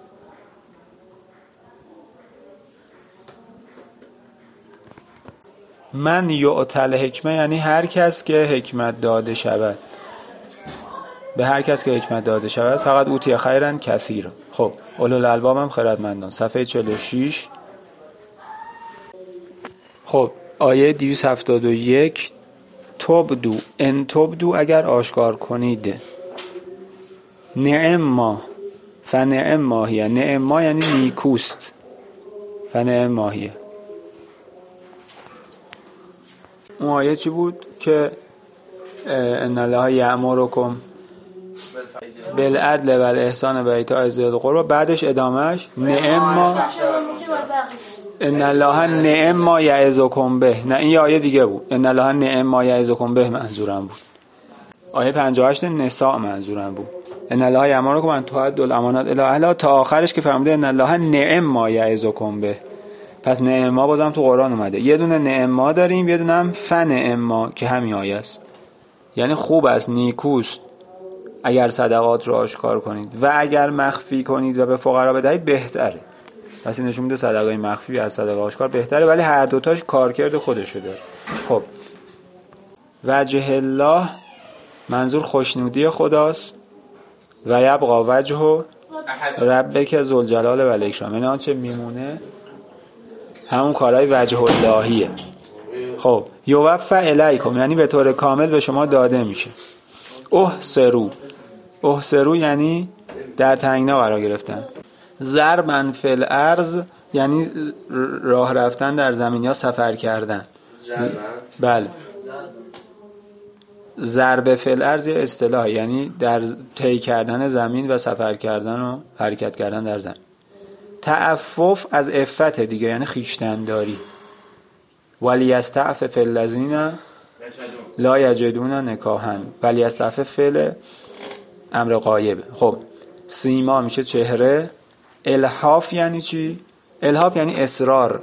من یعطل حکمه یعنی هر کس که حکمت داده شود، به هر کس که حکمت داده شود. فقط اوتی خیرن کثیر. خب اولوالالباب هم خردمندان، صفحه چهل و شش. خب آیه دویست و هفتاد و یک. تبدو ان تبدو اگر آشکار کنید، نعم ما فنعم ماهیه. نعم ما یعنی نیکوست، فنعم ماهیه. اون آیه چی بود که ان الله یأمرکم بالعدل و الاحسان و ایتاء ذی القربی، بعدش ادامهش نعم ما ان الله نعم ما یعظکم به. نه این آیه دیگه بود. ان الله نعم ما یعظکم به منظورم بود. آیه پنجاه و هشت نساء منظورم بود. ان الله یأمرکم ان تؤدوا الامانات الی اهلها تا آخرش که فرموده ان الله نعم ما یعظکم به. پس نعم ما بازم تو قرآن اومده. یه دونه نعم ما داریم، یه دونه هم فنعم ما که همین آیه است. یعنی خوب است، نیکوست اگر صدقات رو آشکار کنید و اگر مخفی کنید و به فقرا بدهید بهتره. پس این نشون میده صدقه مخفی از صدقه آشکار بهتره، ولی هر دوتاش کارکرد خودشو داره. خب وجه الله منظور خوشنودی خداست و یبقى وجه ربک ذوالجلال و الاکرام، یعنی آنچه میمونه همون کارهای وجه اللهیه. خب یوفى الیکم یعنی به طور کامل به شما داده میشه. احسرو، احسرو یعنی در تنگنا قرار گرفتن. ضربن فی الارض یعنی راه رفتن در زمین یا سفر کردن. بله. ضرب فی الارض یه اصطلاح، یعنی در طی کردن زمین و سفر کردن و حرکت کردن در زمین. تعفف از عفت دیگه، یعنی خویشتن‌داری. ولیستعفف الذین لا یجدون نکاحا. ولیستعفف فعل امر غایبه. خب سیما میشه چهره. الحاف یعنی چی؟ الحاف یعنی اصرار.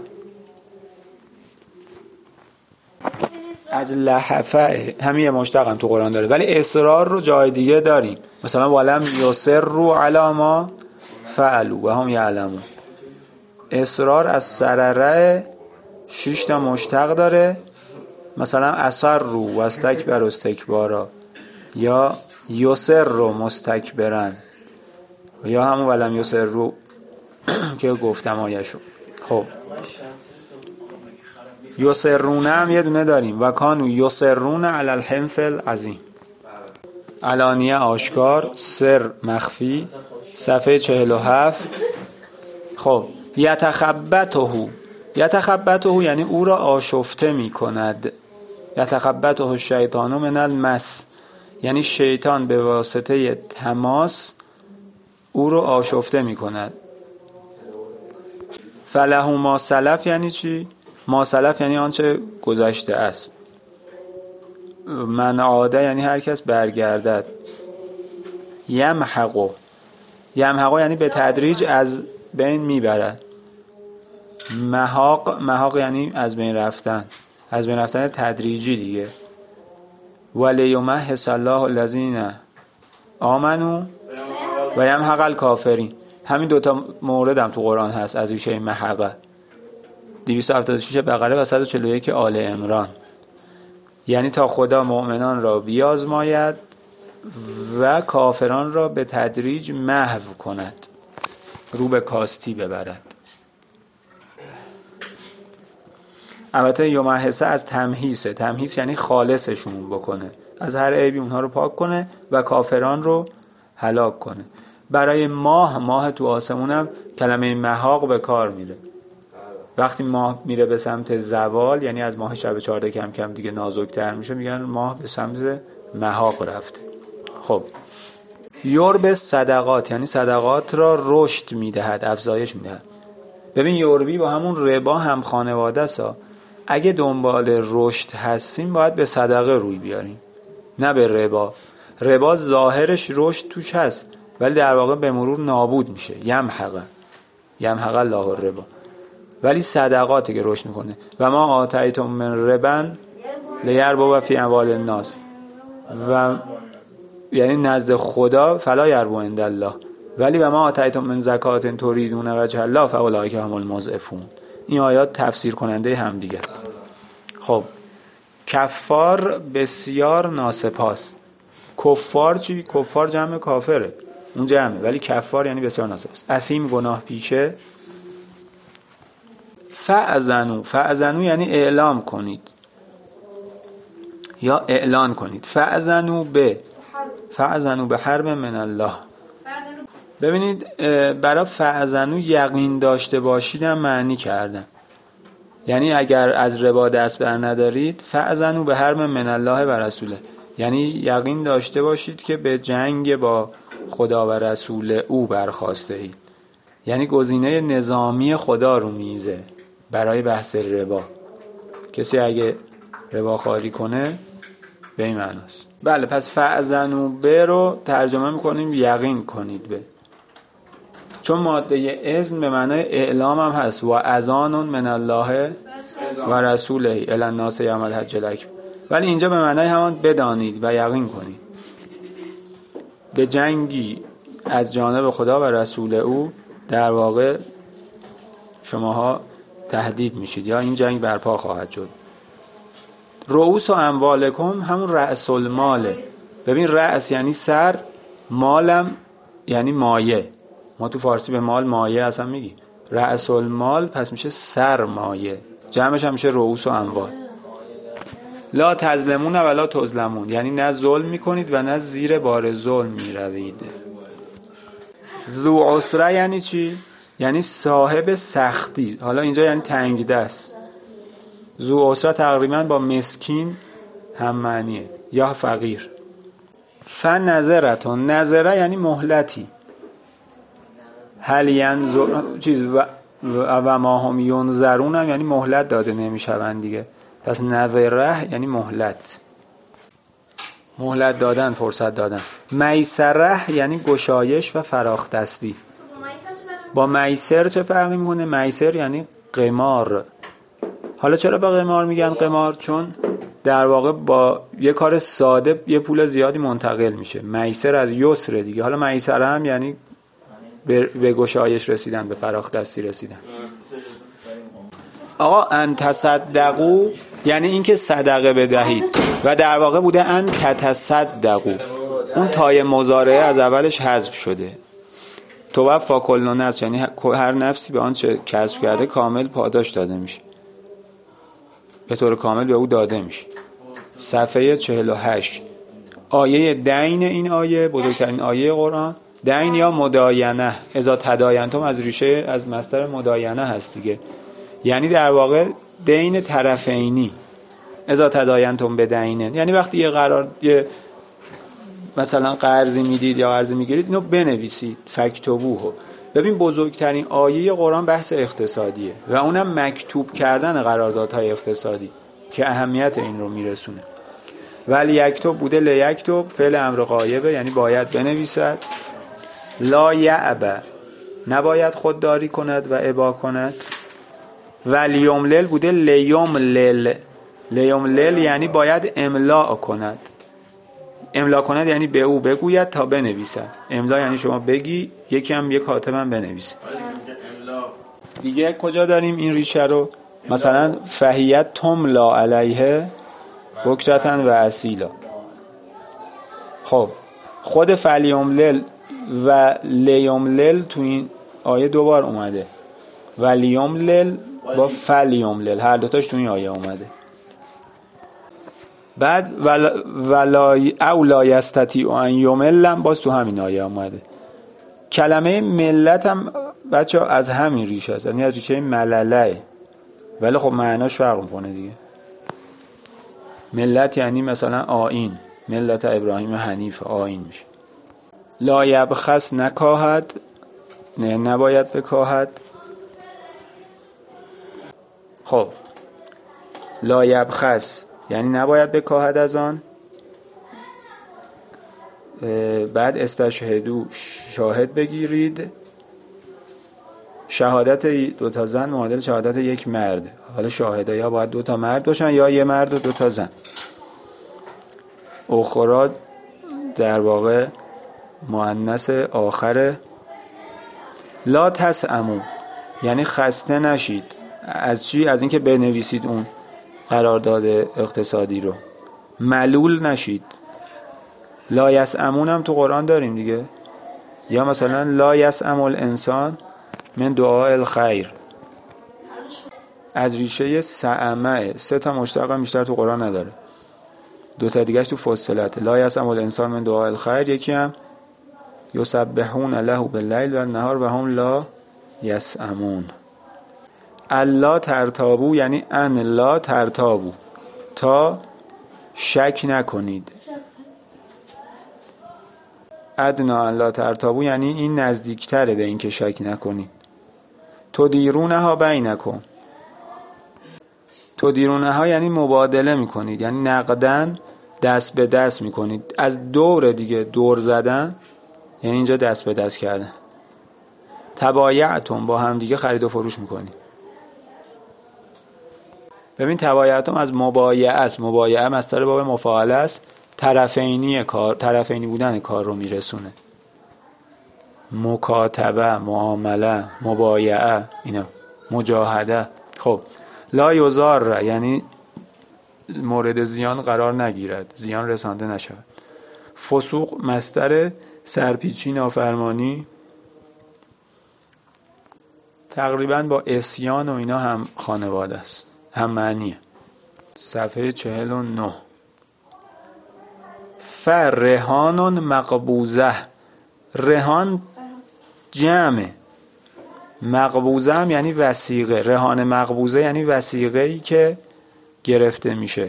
از لحفه همین مشتق هم تو قرآن داره، ولی اصرار رو جای دیگه داریم. مثلا ولم یصروا علی ما فعلوا و هم یعلمون. اصرار از سرره شش تا مشتق داره، مثلا اصر رو و استکبر استکبارا، یا یسر رو مستکبرن، یا همون ولم یسر رو که گفتم آیشو. خب یسرونه هم یه دونه داریم و کانو یسرونه علی الحنث العظیم. علانیه آشکار، سر مخفی. صفحه چهل و هفت. خب یتخبطه، یتخبطه یعنی او را آشفته می کند. یتخبطه الشیطان من المس یعنی شیطان به واسطه تماس او رو آشفته می کند. فله ما سلف یعنی چی؟ ما سلف یعنی آنچه گذشته است. من عاده یعنی هر کس برگردد. یمحقو، یمحقو یعنی به تدریج از بین میبرد. محاق، محاق یعنی از بین رفتن، از بین رفتن تدریجی دیگه. ولیمحص الله الذین آمنوا و یمحق الکافرین. همین دوتا مورد هم تو قرآن هست از ریشه محقه، دویست و هفتاد و شش بقره و صد و چهل و یک آل عمران. یعنی تا خدا مؤمنان را بیازماید و کافران را به تدریج محو کند، رو به کاستی ببرد. البته یمحصه از تمحیصه، تمحیص یعنی خالصشون بکنه، از هر عیبی اونها رو پاک کنه و کافران رو هلاک کنه. برای ماه، ماه تو آسمون هم کلمه محاق به کار میره. وقتی ماه میره به سمت زوال، یعنی از ماه شب چهارده کم کم دیگه نازکتر میشه، میگن ماه به سمت محاق رفته. خب یرب صدقات یعنی صدقات را رشد میدهد، افزایش میدهد. ببین یربی با همون ربا هم خانواده است. اگه دنبال رشد هستیم باید به صدقه روی بیاریم، نه به ربا. ربا ظاهرش رشد توش هست ولی در واقع به مرور نابود میشه. یمحق یمحق الله الربا. ولی صدقاتی که رشد میکنه. و ما آتیتم من ربا لیربو فی اموال الناس، و یعنی نزد خدا فلا یربو عند الله. ولی و ما آتیتم من زکات تریدون وجه الله فاولئک هم المضعفون. این آیات تفسیر کننده هم دیگه است. خب کفار بسیار ناسپاس. کفار چی؟ کفار جمع کافره، اون جمعه، ولی کفار یعنی بسیار ناسپاس. اثیم گناه پیشه. فأذنوا، فأذنوا یعنی اعلام کنید یا اعلان کنید. فأذنوا به، فأذنوا به حرب من الله. ببینید برای فأذنوا یقین داشته باشید هم معنی کردن. یعنی اگر از ربا دست بر ندارید، فأذنوا به حرب من الله و رسوله، یعنی یقین داشته باشید که به جنگ با خدا و رسول او برخاسته اید. یعنی گزینه نظامی خدا رو میزه برای بحث ربا. کسی اگه ربا خواری کنه به این معناست. بله، پس فأذنوا به رو ترجمه میکنیم یقین کنید به، چون ماده اذن به معنای اعلام هم هست. و اذان من الله و رسوله الی الناس یوم الحج الاکبر. ولی اینجا به معنای همان بدانید و یقین کنید. به جنگی از جانب خدا و رسول او در واقع شماها تهدید میشید یا این جنگ برپا خواهد شد. رؤوس و اموالکم همون رأس الماله. ببین رأس یعنی سر، مالم یعنی مایه. ما تو فارسی به مال مایه اصلا میگی. رأس المال پس میشه سر مایه، جمعش هم میشه رؤوس و اموال. لا تظلمون و لا تظلمون، یعنی نه ظلم میکنید و نه زیر بار ظلم میروید. ذو عسره یعنی چی؟ یعنی صاحب سختی. حالا اینجا یعنی تنگ دست. ذو عسره تقریبا با مسکین هم معنیه یا فقیر. فنظرتون، نظره یعنی مهلتی. هل ینظر چیز و و ما هم ینظرون هم یعنی مهلت داده نمیشوند دیگه. پس نظره یعنی مهلت، مهلت دادن، فرصت دادن. میسره یعنی گشایش و فراخ دستی. با میسر چه فرقی میکنه؟ میسر یعنی قمار. حالا چرا با قمار میگن قمار؟ چون در واقع با یه کار ساده یه پول زیادی منتقل میشه. میسر از یسر دیگه. حالا میسره هم یعنی به گشایش رسیدن، به فراخ دستی رسیدن. آقا ان تصدقوا یعنی اینکه صدقه بدهید و در واقع بوده ان تتصدقوا. اون تای مضارعه از اولش حذف شده. توفا کل نفس یعنی هر نفسی به آنچه کسب کرده کامل پاداش داده میشه، به طور کامل به او داده میشه. صفحه چهل و هشت. آیه دین، این آیه بزرگترین آیه قرآن. دین یا مداینه، اذا تداینتم از ریشه از مصدر مداینه هست دیگه، یعنی در واقع دین طرفینی. اذا تداینتم بدینه یعنی وقتی یه قرار یه مثلا قرضی میدید یا قرضی میگیرید اینو بنویسید، فکتبوه. ببین بزرگترین آیه قرآن بحث اقتصادیه و اونم مکتوب کردن قراردادهای اقتصادی که اهمیت این رو میرسونه. ولی یکتب بوده، لیکتب فعل امر غایبه یعنی باید بنویسد. لا یعبه نباید خودداری کند و ابا کند. ولیملل بوده لیملل. لیملل یعنی باید املا کند. املا کند یعنی به او بگوید تا بنویسد. املا یعنی شما بگی یکی هم یک کاتبم بنویسه. دیگه کجا داریم این ریشه رو؟ مثلا فهیت تملا علیه بکرتن و اصیلا. خب خود فلیملل و لیملل تو این آیه دوبار اومده. ولیملل با فلیملل هر دوتاش تو این آیه اومده. بعد ولا ولا او لا یستطیع ان یمل باز تو همین آیه اومده. کلمه ملت هم بچه از همین ریشه است، یعنی از ریشه ملله، ولی خب معناش فرق میکنه دیگه. ملت یعنی مثلا آیین، ملت ابراهیم حنیف آیین میشه. لا یبخس نکاهد، نه نباید بکاهد. خب لا یبخس یعنی نباید بکاهد از آن. بعد استشهدو شاهد بگیرید. شهادت دو تا زن معادل شهادت یک مرد. حالا شاهده یا باید دو تا مرد باشن یا یه مرد و دو تا زن. اخرى در واقع مؤنث آخره. لا تسعمو یعنی خسته نشید. از چی؟ از اینکه بنویسید اون قرارداد اقتصادی رو. ملول نشید. لا یسعمون هم تو قرآن داریم دیگه. یا مثلا لا یسعم الانسان من دعاء الخیر، از ریشه سعمه. سه تا مشتق هم بیشتر تو قرآن نداره. دو تا دیگهش تو فصلت. لا یسعم الانسان من دعاء الخیر، یکی هم یسبحون له باللیل و النهار و هم لا یسعمون. الا ترتابو یعنی ان لا ترتابو، تا شک نکنید. ادنا ان لا ترتابو یعنی این نزدیکتره به این که شک نکنید. تدیرونها بینکم، تدیرونها یعنی مبادله میکنید، یعنی نقدن دست به دست میکنید. از دور دیگه، دور زدن یعنی اینجا دست به دست کردن. تبایعتم با هم دیگه خرید و فروش میکنید. ببین تبایعتم از مبایعه است. مبایعه مصدر باب مفاعله است. طرفینی کار، طرفینی بودن کار رو میرسونه. مکاتبه، معامله، مبایعه، اینا مجاهده. خب لا یضار یعنی مورد زیان قرار نگیرد، زیان رسانده نشود. فسوق مصدر سرپیچی، نافرمانی. تقریبا با عصیان و اینا هم خانواده است، هم معنیه. صفحه چهل و نه. فرهان مقبوزه، رهان جمع، مقبوزه هم یعنی وثیقه. رهان مقبوزه یعنی وثیقه‌ای که گرفته میشه.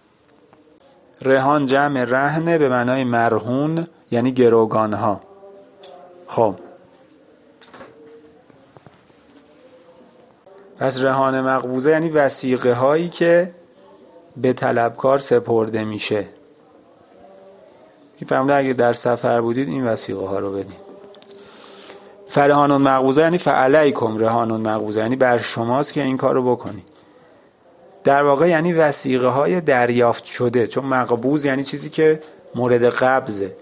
رهان جمع رهنه به معنای مرهون یعنی گروگانها. خب پس رهان مقبوزه یعنی وثیقه هایی که به طلبکار سپرده میشه. فهمیده اگه در سفر بودید این وثیقه ها رو بدین. فرهانون مقبوزه یعنی فعلیکم رهانون مقبوزه یعنی بر شماست که این کار رو بکنید. در واقع یعنی وثیقه های دریافت شده، چون مقبوز یعنی چیزی که مورد قبضه.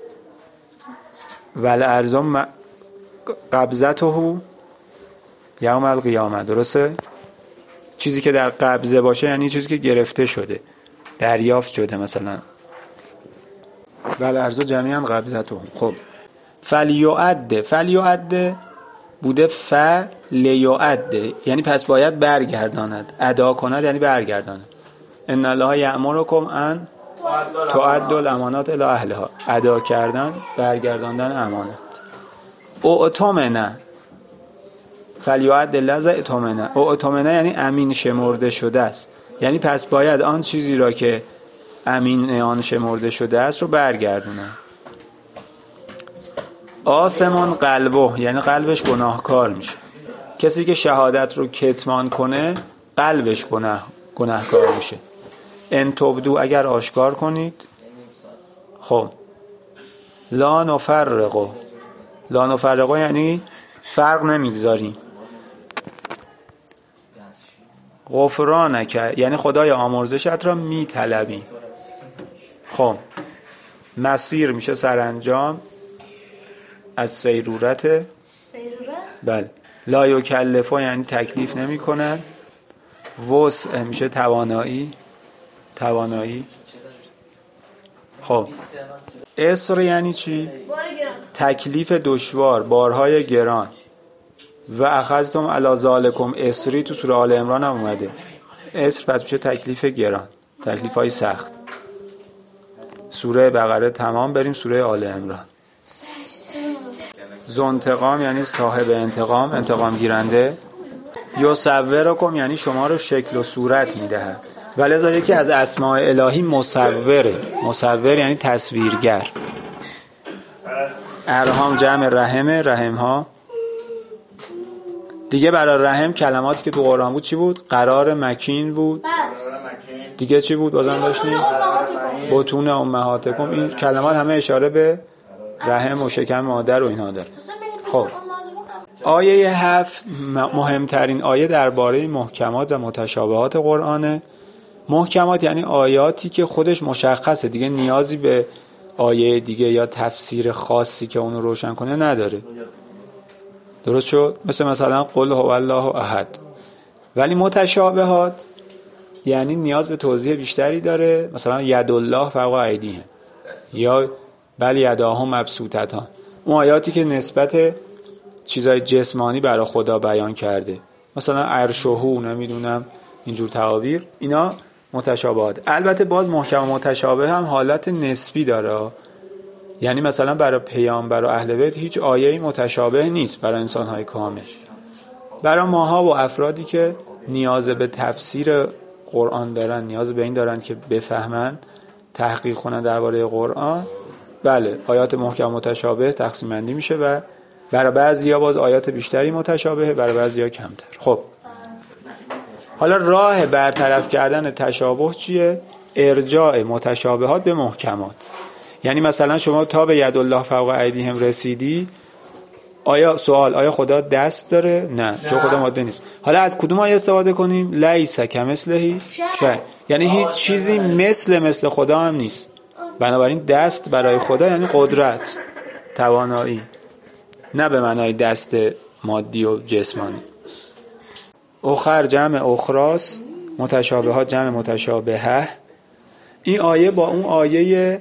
والارزم قبضته یوم القیامه، درسته؟ چیزی که در قبضه باشه یعنی چیزی که گرفته شده، دریافت شده. مثلا والارزو جمیعا قبضته. خب فلیعد، فلیعد بوده فلیعد یعنی پس باید برگرداند، ادا کند یعنی برگرداند. ان الله یأمرکم ان تؤدوا الامانات الی اهلها، ادا کردن، برگرداندن امانت. اؤتمنه، فلیعد لذ اؤتمنه، اؤتمنه یعنی امین شمرده شده است، یعنی پس باید آن چیزی را که امین آن شمرده شده است رو برگردونه. آثمون قلبه یعنی قلبش گناهکار میشه. کسی که شهادت رو کتمان کنه قلبش گناه گناهکار میشه. ان تبدو اگر آشکار کنید. خب لا نفرقو، لا نفرقو یعنی فرق نمیگذاریم. غفرانک یعنی خدای آمرزشت را میطلبیم. خب مسیر میشه سرانجام، از سیرورت سیرورت؟ بله. لا یکلفا یعنی تکلیف نمی کنن. وسع میشه توانایی، توانایی. خب اسر یعنی چی؟ بار گران. تکلیف دشوار، بارهای گران. و اخذتم علی ذالکم اسری تو سوره آل عمران هم اومده. اسر پس میشه تکلیف گران، تکلیف های سخت. سوره بقره تمام، بریم سوره آل عمران. ذو انتقام یعنی صاحب انتقام، انتقام گیرنده. یصورکم یعنی شما رو شکل و صورت میدهد. ولذا یکی از اسماء الهی مصوره. مصور یعنی تصویرگر. ارحام جمع رحمه، رحم ها. دیگه برای رحم کلماتی که تو قرآن بود چی بود؟ قرار مکین بود. دیگه چی بود بازم داشتیم؟ بطون امهاتکم. این کلمات همه اشاره به رحم و شکم مادر و اینها داره. خب آیه هفت مهمترین آیه درباره محکمات و متشابهات قرآنه. محکمات یعنی آیاتی که خودش مشخصه، دیگه نیازی به آیه دیگه یا تفسیر خاصی که اونو روشن کنه نداره. درست شد؟ مثل مثلا قل هو الله احد. ولی متشابهات یعنی نیاز به توضیح بیشتری داره، مثلا ید الله فوق ایدیهم یا بل یداه مبسوطتان. اون آیاتی که نسبت چیزای جسمانی برای خدا بیان کرده، مثلا عرشهو، نمیدونم اینجور تعابیر، اینا متشابهات. البته باز محکم و متشابه هم حالت نسبی داره، یعنی مثلا برای پیامبر و اهل بیت هیچ آیه‌ای متشابه نیست برای انسان‌های کامل. برای ماها و افرادی که نیاز به تفسیر قرآن دارن، نیاز به این دارن که بفهمن، تحقیق کنن درباره قرآن، بله آیات محکم متشابه تقسیم بندی میشه و برای بعضیا باز آیات بیشتری متشابهه، برای بعضیا کمتر. خب حالا راه برطرف کردن تشابه چیه؟ ارجاع متشابهات به محکمات. یعنی مثلا شما تا به ید الله فوق ایدیهم رسیدی، آیا سوال آیا خدا دست داره؟ نه، چون خدا ماده نیست. حالا از کدوم آیه استفاده کنیم؟ لیس کمثله شیء، یعنی هیچ چیزی مثل مثل خدا هم نیست. بنابراین دست برای خدا یعنی قدرت، توانایی، نه به معنای دست مادی و جسمانی. اخر جمع اخراس، متشابهات جمع متشابهه. این آیه با اون آیه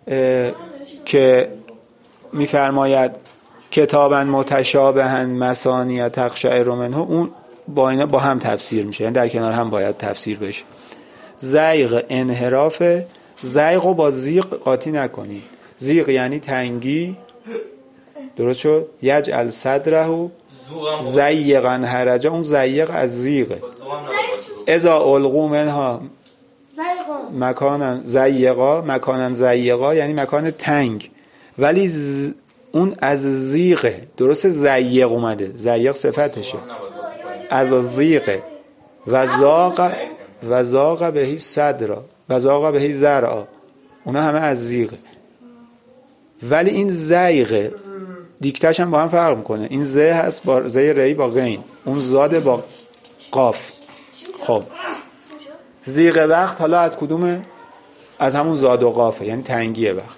که میفرماید کتابا متشابها مثانی تقشعر منه، اون با اینا با هم تفسیر میشه، یعنی در کنار هم باید تفسیر بشه. زیغ انحراف، زیغو با زیغ قاطی نکنید. زیغ یعنی تنگی، درست شد؟ یجعل صدره زیغا حرجا، اون زیغ از زیغه. اذا القوا منها مکانن زیغا، مکانن زیغا یعنی مکان تنگ، ولی ز... اون از زیغه، درست زیغ اومده، زیغ صفتشه، از زیغه. و زاغ و زاغ بهی صدرا و زاغ بهی زرعا، اونا همه از زیغه. ولی این زیغه دیکتش هم با هم فرق میکنه. این ز هست با ز ری با غین، اون زاد با قاف. خب زیغ وقت حالا از کدومه؟ از همون زاد و قافه، یعنی تنگیه وقت.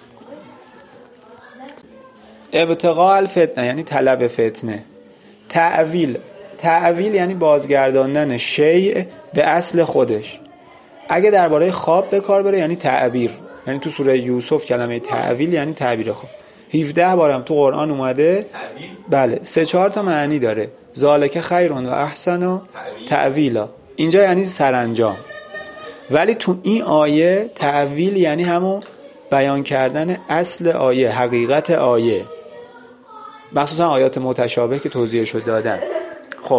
ابتغاء الفتنه یعنی طلب فتنه. تعویل، تعویل یعنی بازگرداندن شیء به اصل خودش. اگه درباره خواب به کار بره یعنی تعبیر، یعنی تو سوره یوسف کلمه تعویل یعنی تعبیر خواب. هفده بارم تو قرآن اومده. بله سه چهار تا معنی داره. ذالک خیرون و احسن و تعویلا، اینجا یعنی سرانجام. ولی تو این آیه تعویل یعنی همون بیان کردن اصل آیه، حقیقت آیه، مخصوصا آیات متشابه که توضیح شد دادن. خب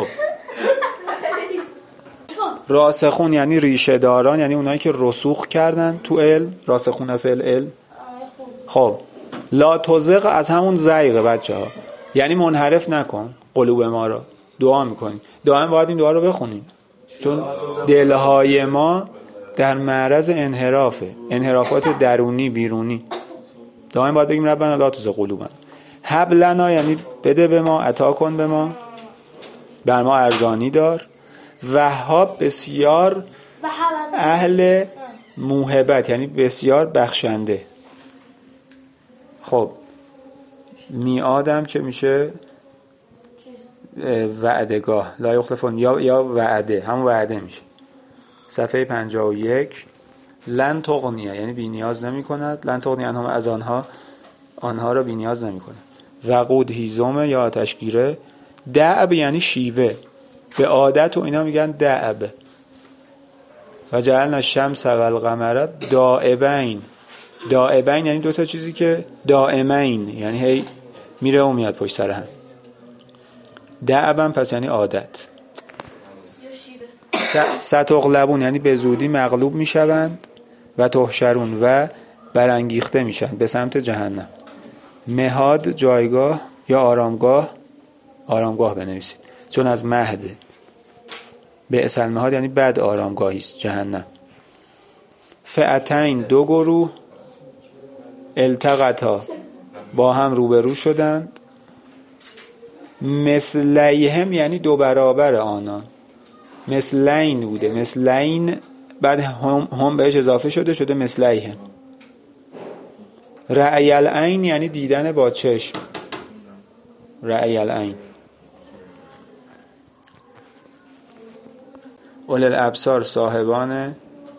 راسخون یعنی ریشه داران، یعنی اونایی که رسوخ کردن تو علم، راسخون فی العلم. خب لا تزغ از همون زیغه بچه‌ها، یعنی منحرف نکن قلوب ما را. دعا میکنیم، دائم باید این دعا رو بخونیم، چون دلهای ما در معرض انحرافه، انحرافات درونی بیرونی. دائم باید بگیم ربنا لا تزغ قلوبنا. هب لنا یعنی بده به ما، عطا کن به ما، بر ما ارزانی دار. وهاب بسیار اهل موهبت یعنی بسیار بخشنده. خب میعادم که میشه وعدگاه، لا یخلفون یا یا وعده، هم وعده میشه. صفحه پنجاه و یک لن تغنیه یعنی بی نیاز نمی کند، لن تغنیه انهم از آنها، آنها را بی نیاز نمی کند. وقود هیزم یا آتشگیره. دعب یعنی شیوه، به عادت و اینا میگن دعب. و جعلنا الشمس والقمر دائبین. دائبین یعنی دوتا چیزی که دائمین یعنی هی میره و میاد پشت سر هم. دعبم پس یعنی عادت. ستغلبون یعنی به زودی مغلوب میشوند و تحشرون و برانگیخته میشن به سمت جهنم. مهاد جایگاه یا آرامگاه، آرامگاه بنویسید چون از مهده. به اصل مهاد یعنی بد آرامگاهی است جهنم. فئتین دو گروه، التقطا با هم روبرو شدند، مثلیهم یعنی دو برابر آنان. مثلین بوده، مثلین بعد هم, هم بهش اضافه شده شده مثلیهم. رأی العین یعنی دیدن با چشم، رأی العین. اولل ابصار صاحبان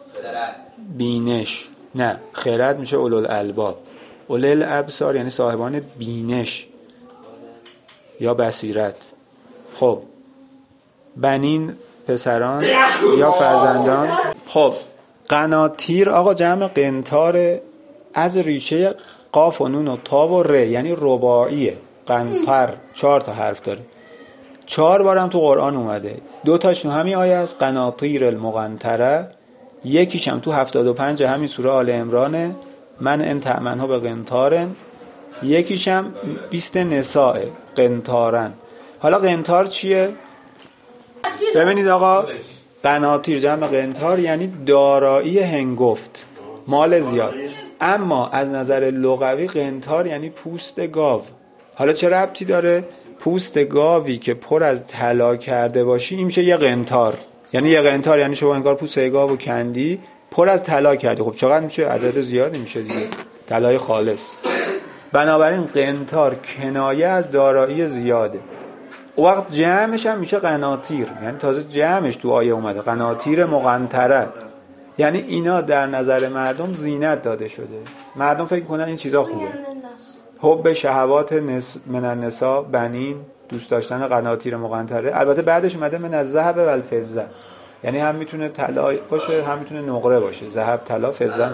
بینش، نه خرد میشه اولل الباب. اولل ابصار یعنی صاحبان بینش یا بصیرت. خب بنین پسران یا فرزندان. خب قناطیر آقا جمع قنطار، از ریشه قاف و نون و تا و ر یعنی رباعیه. قنطر چهار تا حرف داره، چهار بارم تو قرآن اومده. دو تاش تو همین آیه است، قناطیر المقنطره، یکیش هم تو هفتاد و پنج همین سوره آل عمرانه، من ان تأمنه به قنطارن، یکیش هم بیست نساء قنطارن. حالا قنطار چیه؟ ببینید آقا، قناطیر جمع قنطار یعنی دارایی هنگفت، مال زیاد. اما از نظر لغوی قنطار یعنی پوست گاو. حالا چه ربطی داره؟ پوست گاوی که پر از طلا کرده باشی این میشه یه قنطار. یعنی یه قنطار یعنی شما انگار پوست گاوو کندی پر از طلا کردی. خب چقدر میشه؟ عدد زیادی میشه دیگه، طلای خالص. بنابراین قنطار کنایه از دارایی زیاده. وقت جمعش هم میشه قناطیر، یعنی تازه جمعش تو آیه اومده، قناطیر مقنطره. یعنی اینا در نظر مردم زینت داده شده، مردم فکر کنن این چیزا خوبه. حب شهوات نس... من النساء بنین، دوست داشتن قناطیر مقنطره. البته بعدش اومده من الذهب و الفضه، یعنی هم میتونه طلا باشه هم میتونه نقره باشه، ذهب طلا فضه.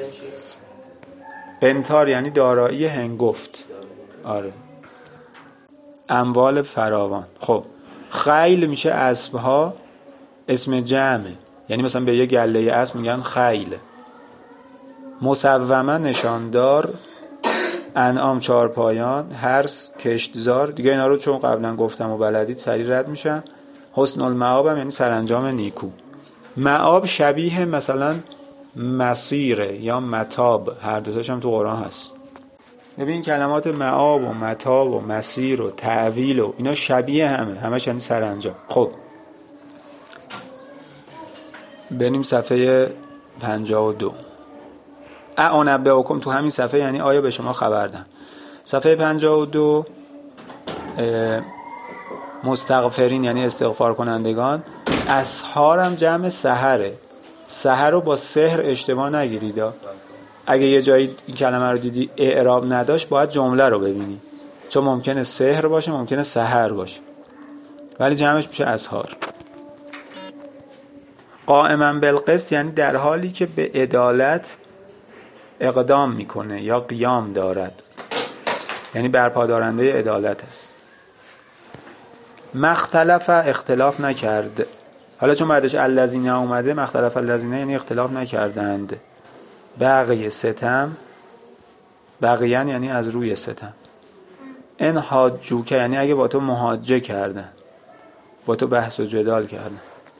قنطار یعنی دارایی هنگفت. آره، اموال فراوان. خب خیل میشه اسبها، اسم جمعه، یعنی مثلا به یه گله اسب میگن خیل. مسومه نشاندار، انعام چارپایان، هرس کشتزار. دیگه اینا رو چون قبلا گفتم و بلدید سریع رد میشن. حسن المآب هم یعنی سرانجام نیکو. مآب شبیه مثلا مسیره یا متاب، هر دوتاش هم تو قرآن هست. ببین کلمات مآب و متاب و مسیر و تعویل و اینا شبیه همه، همش یعنی سرانجام. خب بریم صفحه پنجاه و دو. اعنبئکم تو همین صفحه یعنی آیا به شما خبر دهم. صفحه پنجاه و دو مستغفرین یعنی استغفار کنندگان. اسحار هم جمع سحره. سحر رو با سحر اشتباه نگیرید. اگه یه جایی این کلمه رو دیدی اعراب نداشت باید جمله رو ببینی، چون ممکنه سحر باشه ممکنه سحر باشه، ولی جمعش میشه اسحار. قائما بالقسط یعنی در حالی که به عدالت اقدام میکنه یا قیام دارد، یعنی برپادارنده عدالت است. مختلف اختلاف نکرد. حالا چون بعدش الذین اومده، مختلف الذین یعنی اختلاف نکردند. بقیه ستم، بقیان یعنی از روی ستم. ان حاجوک یعنی اگه با تو محاجه کردن، با تو بحث و جدال کردن.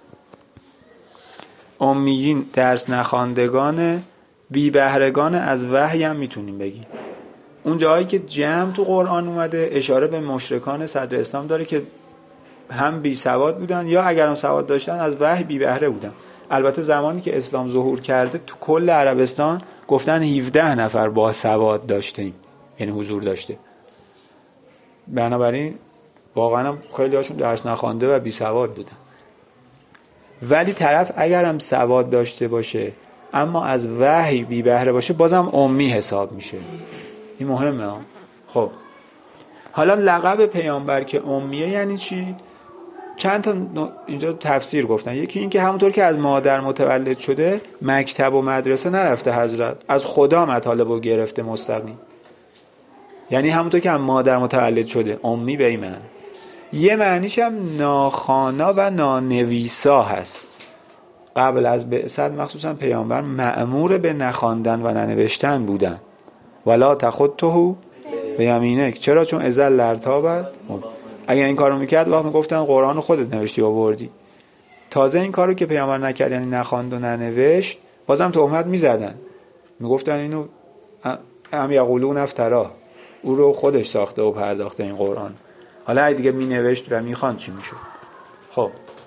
امیین درس نخواندگان، بی بهرگان از وحی هم میتونیم بگیم. اون جایی که جمع تو قرآن اومده اشاره به مشرکان صدر اسلام داره که هم بی سواد بودن یا اگر هم سواد داشتن از وحی بی بهره بودن. البته زمانی که اسلام ظهور کرده تو کل عربستان گفتن هفده نفر با سواد داشتیم، یعنی حضور داشته. بنابراین واقعا خیلی هاشون درس نخوانده و بی سواد بودن. ولی طرف اگر هم سواد داشته باشه اما از وحی بی بهره باشه بازم امی حساب میشه. این مهمه ها. خب حالا لقب پیامبر که امیه یعنی چی؟ چند تا اینجا تفسیر گفتن. یکی این که همونطور که از مادر متولد شده مکتب و مدرسه نرفته حضرت، از خدا مطالب رو گرفته مستقیم، یعنی همونطور که از مادر متولد شده امی به این معنی. یه معنیش هم ناخوانا و نانویسا هست. قبل از بعثت مخصوصا پیامبر مأمور به نخواندن و ننوشتن بودن. ولا تخطه بیمینک. چرا؟ چون ازل لرتابت. اگه این کارو میکرد وقت میگفتن قرآن خودت نوشتی آوردی. تازه این کارو که پیامبر نکرد، یعنی نخواند و ننوشت، بازم تهمت میزدن، میگفتن اینو هم یقولون افترا، او رو خودش ساخته و پرداخته این قرآن. حالا اگه دیگه مینوشت و میخواند چی میشد؟ خب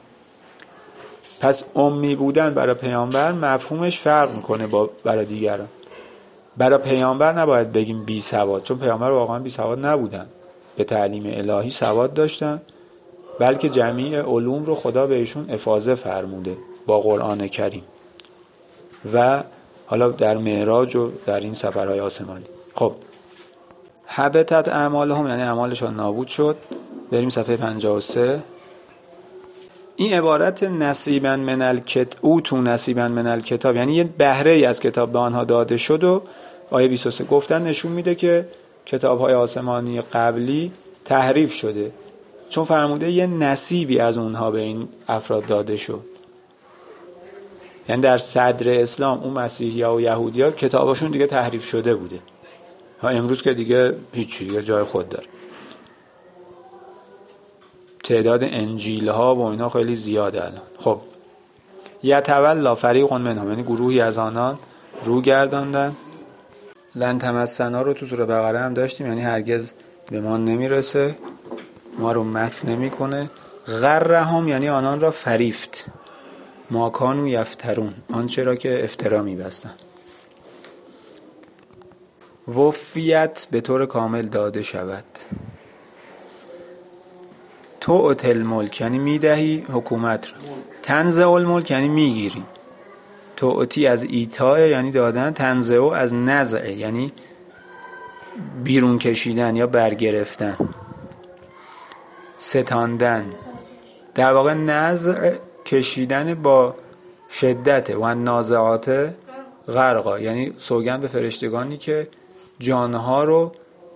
پس امی بودن برای پیامبر مفهومش فرق میکنه با برای دیگران. برای پیامبر نباید بگیم بی سواد، چون پیامبر واقعا بی سواد نبودن، به تعلیم الهی سواد داشتن، بلکه جمیع علوم رو خدا بهشون افاضه فرموده با قرآن کریم و حالا در معراج و در این سفرهای آسمانی. خب حبطت اعمالهم یعنی اعمالشان نابود شد. بریم صفحه پنجاه و سه. این عبارت نصیبا من الکتاب، او تو نصیبا من الکتاب یعنی یه بهره ای از کتاب به آنها داده شد و آیه بیست و سه گفتن نشون میده که کتاب‌های آسمانی قبلی تحریف شده، چون فرموده یه نصیبی از اونها به این افراد داده شد. یعنی در صدر اسلام اون مسیحی‌ها و یهودی‌ها کتاباشون دیگه تحریف شده بوده. ها امروز که دیگه هیچی، دیگه جای خود داره. تعداد انجیل‌ها و اینا خیلی زیاده الان. خب یتولا فریق منهم یعنی گروهی از آنان رو گرداندن. لن تمسنا رو تو سوره بقره هم داشتیم، یعنی هرگز به ما نمیرسه، ما رو مس نمیکنه. غرهم یعنی آنان را فریفت. ما کانوا یفترون آنچه را که افترا میبستن. وفیت به طور کامل داده شود. تو اتل ملک یعنی میدهی حکومت را. تنزع الملک یعنی میگیری. تو اتی از ایتای یعنی دادن، تنزع از نزع یعنی بیرون کشیدن یا برگرفتن، ستاندن. در واقع نزع کشیدن با شدت و نازعات غرقا یعنی سوگند به فرشتگانی که جانها رو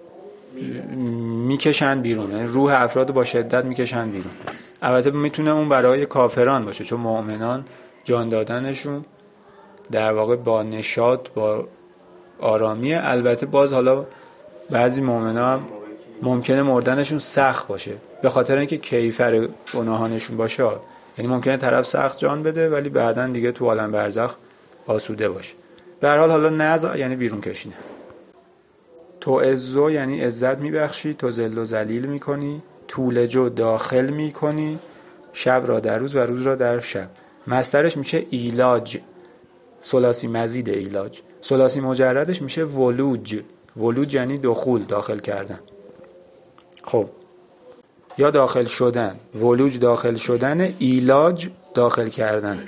میکشن بیرون، یعنی روح افراد رو با شدت میکشن بیرون. البته میتونه اون برای کافران باشه، چون مؤمنان جان دادنشون در واقع با نشاط با آرامیه. البته باز حالا بعضی مؤمنان هم ممکنه مردنشون سخت باشه به خاطر اینکه کیفر گناهانشون باشه، یعنی ممکنه طرف سخت جان بده ولی بعداً دیگه تو عالم برزخ آسوده باشه. به هر حال حالا نزع یعنی بیرون کشیدن. تو عزو یعنی عزت میبخشی، تو ذل و ذلیل میکنی، تولجو داخل میکنی، شب را در روز و روز را در شب. مصدرش میشه ایلاج، ثلاثی مزید ایلاج. ثلاثی مجردش میشه ولوج. ولوج یعنی دخول، داخل کردن. خب یا داخل شدن، ولوج داخل شدن، ایلاج داخل کردن.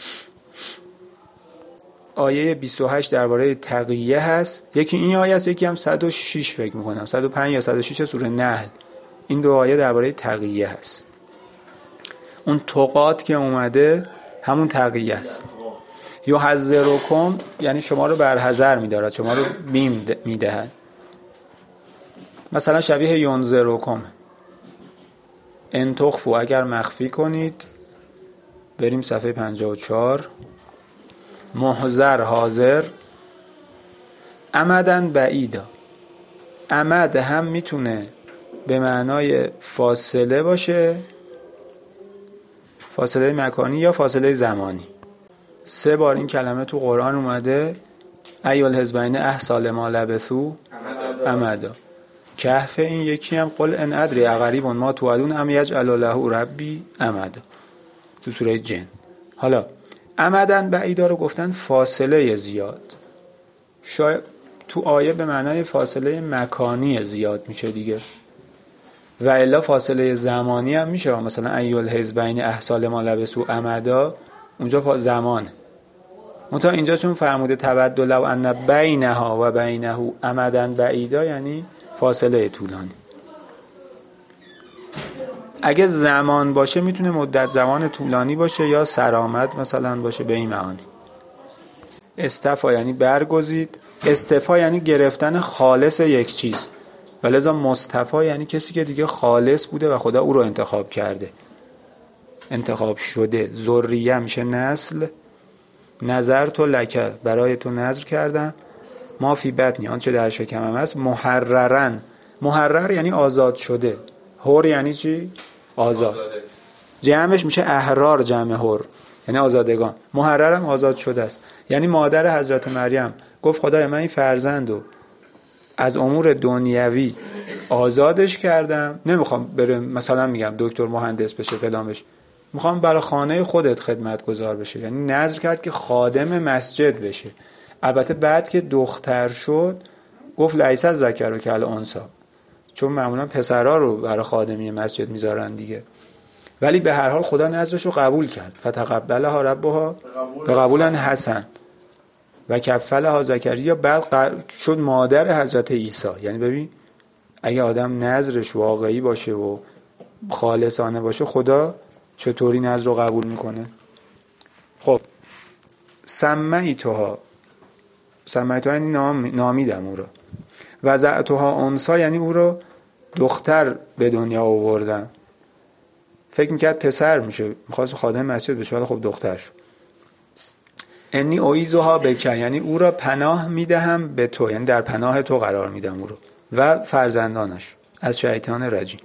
آیه بیست و هشت درباره تقیه هست. یکی این آیه است، یکی هم صد و شش فکر میکنم، صد و پنج یا صد و شش سوره نحل. این دو آیه درباره تقیه هست. اون تقات که اومده همون تقیه است. یحذرکم یعنی شما رو برحذر می‌دارد، شما رو بیم میدهد. مثلا شبیه ینذرکم، ان تخفوا اگر مخفی کنید. بریم صفحه پنجاه و چهار. محذر حاضر، امدن بعیدا. امد هم میتونه به معنای فاصله باشه، فاصله مکانی یا فاصله زمانی. سه بار این کلمه تو قرآن اومده. ایل حزبین احصی لما لبثوا امدا. کهف این یکی هم قل ان ادری اقریب ما توعدون ام یجعل له ربی امدا تو سوره جن. حالا امدن بعیدا رو گفتن فاصله زیاد، شاید تو آیه به معنای فاصله مکانی زیاد میشه دیگه، و الا فاصله زمانی هم میشه، مثلا ایول حزبین احصال ما لبسو امدا اونجا زمان. منتها اینجا چون فرموده تبدل لو ان بینها و بینه امدن بعیدا یعنی فاصله طولانی. اگه زمان باشه میتونه مدت زمان طولانی باشه یا سرآمد مثلا باشه به این معانی. استفا یعنی برگزید، استفا یعنی گرفتن خالص یک چیز، ولذا مصطفی یعنی کسی که دیگه خالص بوده و خدا او رو انتخاب کرده، انتخاب شده. ذریه میشه نسل. نظر تو لکه برای تو نظر کردم، ما فی بطنی آنچه در شکمم است، محررن. محرر یعنی آزاد شده. حر یعنی چی؟ آزاد. جمعش میشه احرار، جمع حر یعنی آزادگان. محررم آزاد شده است. یعنی مادر حضرت مریم گفت خدای من این فرزندو از امور دنیوی آزادش کردم، نمیخوام بره مثلا میگم دکتر مهندس بشه فلان بشه، میخوام برای خانه خودت خدمتگزار بشه. یعنی نذر کرد که خادم مسجد بشه. البته بعد که دختر شد گفت لیس الذکر کالانثی، چون معمولا پسرها رو برای خادمی مسجد میذارن دیگه، ولی به هر حال خدا نذرش رو قبول کرد. فتقبلها ربها بقبول حسن و کفلها زکریا، بعد شد مادر حضرت عیسی. یعنی ببین اگه آدم نذرش واقعی باشه و خالصانه باشه خدا چطوری نذر رو قبول میکنه. خب سمیتها، سمیتها یعنی نام نامیدم او رو. وضعتها انثی یعنی او رو دختر به دنیا آوردم. فکر میکرد پسر میشه، میخواست خادم مسجد بشه، ولی خب دختر شد. انی اعیذها بک یعنی او را پناه میدهم به تو، یعنی در پناه تو قرار میدم او رو و فرزندانش از شیطان رجیم.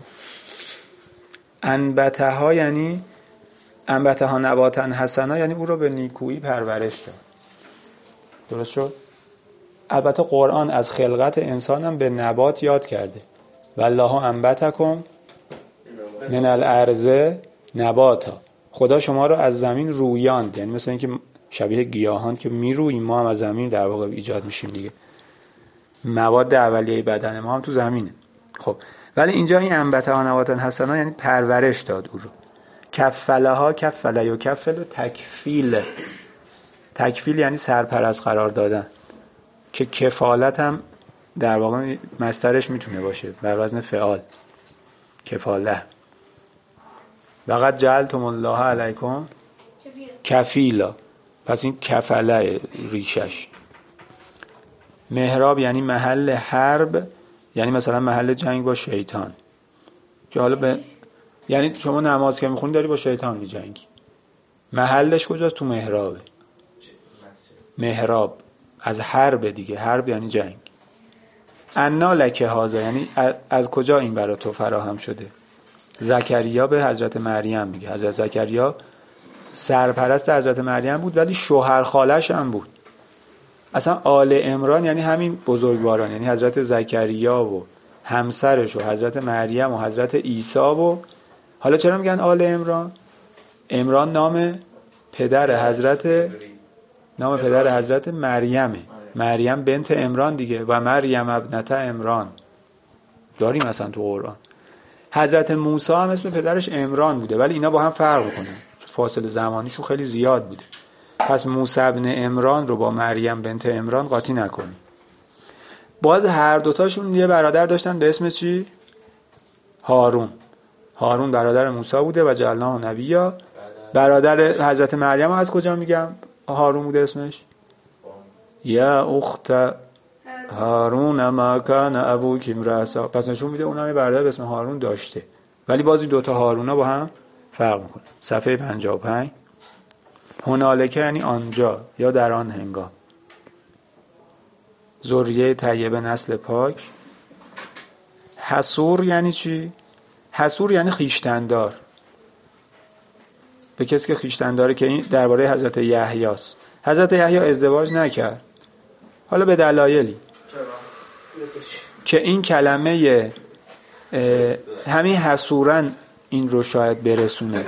انبتها یعنی انبتها نباتا حسنا یعنی او رو به نیکویی پرورش داد. درست شد؟ البته قرآن از خلقت انسان هم به نبات یاد کرده. والله انبتکم من الارض نباتا، خدا شما رو از زمین رویاند. یعنی مثلا اینکه شبیه گیاهان که میرویم ما هم از زمین در واقع ایجاد میشیم دیگه، مواد اولیه بدن ما هم تو زمینه. خب ولی اینجا این انبتها نباتا حسنا یعنی پرورش داد او رو. کفلها، کفله و کفل و تکفیل. تکفیل یعنی سرپرست قرار دادن، که کفالت هم در واقع مصدرش میتونه باشه بر وزن فعال، کفاله. وقد جعلتم الله علیکم کفیلا، پس این کفله ریشش. محراب یعنی محل حرب، یعنی مثلا محل جنگ با شیطان، که حالا به یعنی شما نماز که میخونی داری با شیطان میجنگی، محلش کجاست؟ تو محرابه. محراب از حرب دیگه، حرب یعنی جنگ. انا لک هذا یعنی از کجا این برای تو فراهم شده. زکریا به حضرت مریم میگه. حضرت زکریا سرپرست حضرت مریم بود ولی شوهر خالش هم بود. اصلا آل عمران یعنی همین بزرگواران، یعنی حضرت زکریا و همسرش و حضرت مریم و حضرت عیسی. و حالا چرا میگن آل عمران؟ عمران نام پدر حضرت نام پدر حضرت مریمه، مریم بنت عمران دیگه، و مریم ابنت عمران داریم مثلا تو قرآن. حضرت موسی هم اسم پدرش عمران بوده، ولی اینا با هم فرق میکنه، فاصله زمانیشون خیلی زیاد بوده. پس موسی ابن عمران رو با مریم بنت عمران قاطی نکنیم. باز هر دوتاشون یه برادر داشتن به اسم چی؟ هارون. هارون برادر موسی بوده و جعلناه نبیا. برادر حضرت مریم از کجا میگم هارون بوده اسمش؟ یا اخت هارون ما کان ابوک امرأ سوء. پس نشون میده اونم یه برادر به اسم هارون داشته، ولی بازی دوتا هارونا با هم فرق میکنه. صفحه پنجاه و پنج. هنالک یعنی آنجا یا در آن هنگام. ذریه طیبه نسل پاک. حسور یعنی چی؟ حسور یعنی خیشتندار. به کسی که خیشتنداره، که این درباره حضرت یحیی است. حضرت یحیی ازدواج نکرد، حالا به دلایلی. که این کلمه همین حصوراً این رو شاید برسونه.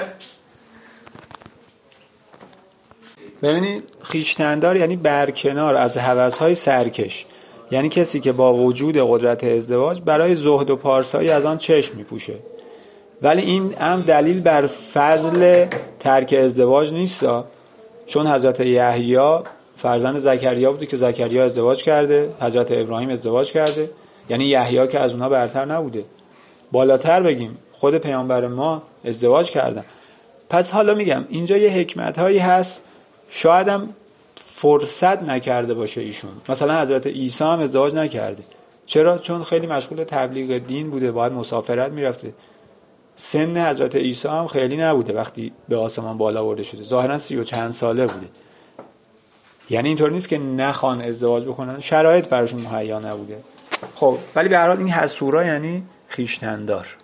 ببینید خویشتندار یعنی برکنار از هوس‌های سرکش، یعنی کسی که با وجود قدرت ازدواج برای زهد و پارسایی از آن چشم میپوشه. ولی این هم دلیل بر فضل ترک ازدواج نیست، چون حضرت یحیی فرزند زکریا بوده که زکریا ازدواج کرده، حضرت ابراهیم ازدواج کرده، یعنی یحیی که از اونها برتر نبوده. بالاتر بگیم خود پیامبر ما ازدواج کردن. پس حالا میگم اینجا یه حکمت هایی هست شاید هم فرصت نکرده باشه ایشون. مثلا حضرت عیسی هم ازدواج نکرده. چرا؟ چون خیلی مشغول تبلیغ دین بوده، باید مسافرت میرفته. سن حضرت عیسی هم خیلی نبوده وقتی به آسمان بالا برده شده، ظاهرا سی و چند ساله بوده. یعنی اینطور نیست که نخوان ازدواج بکنن، شرایط براشون مهیا نبوده. خب ولی به هر حال این حصورا یعنی خویشتندار.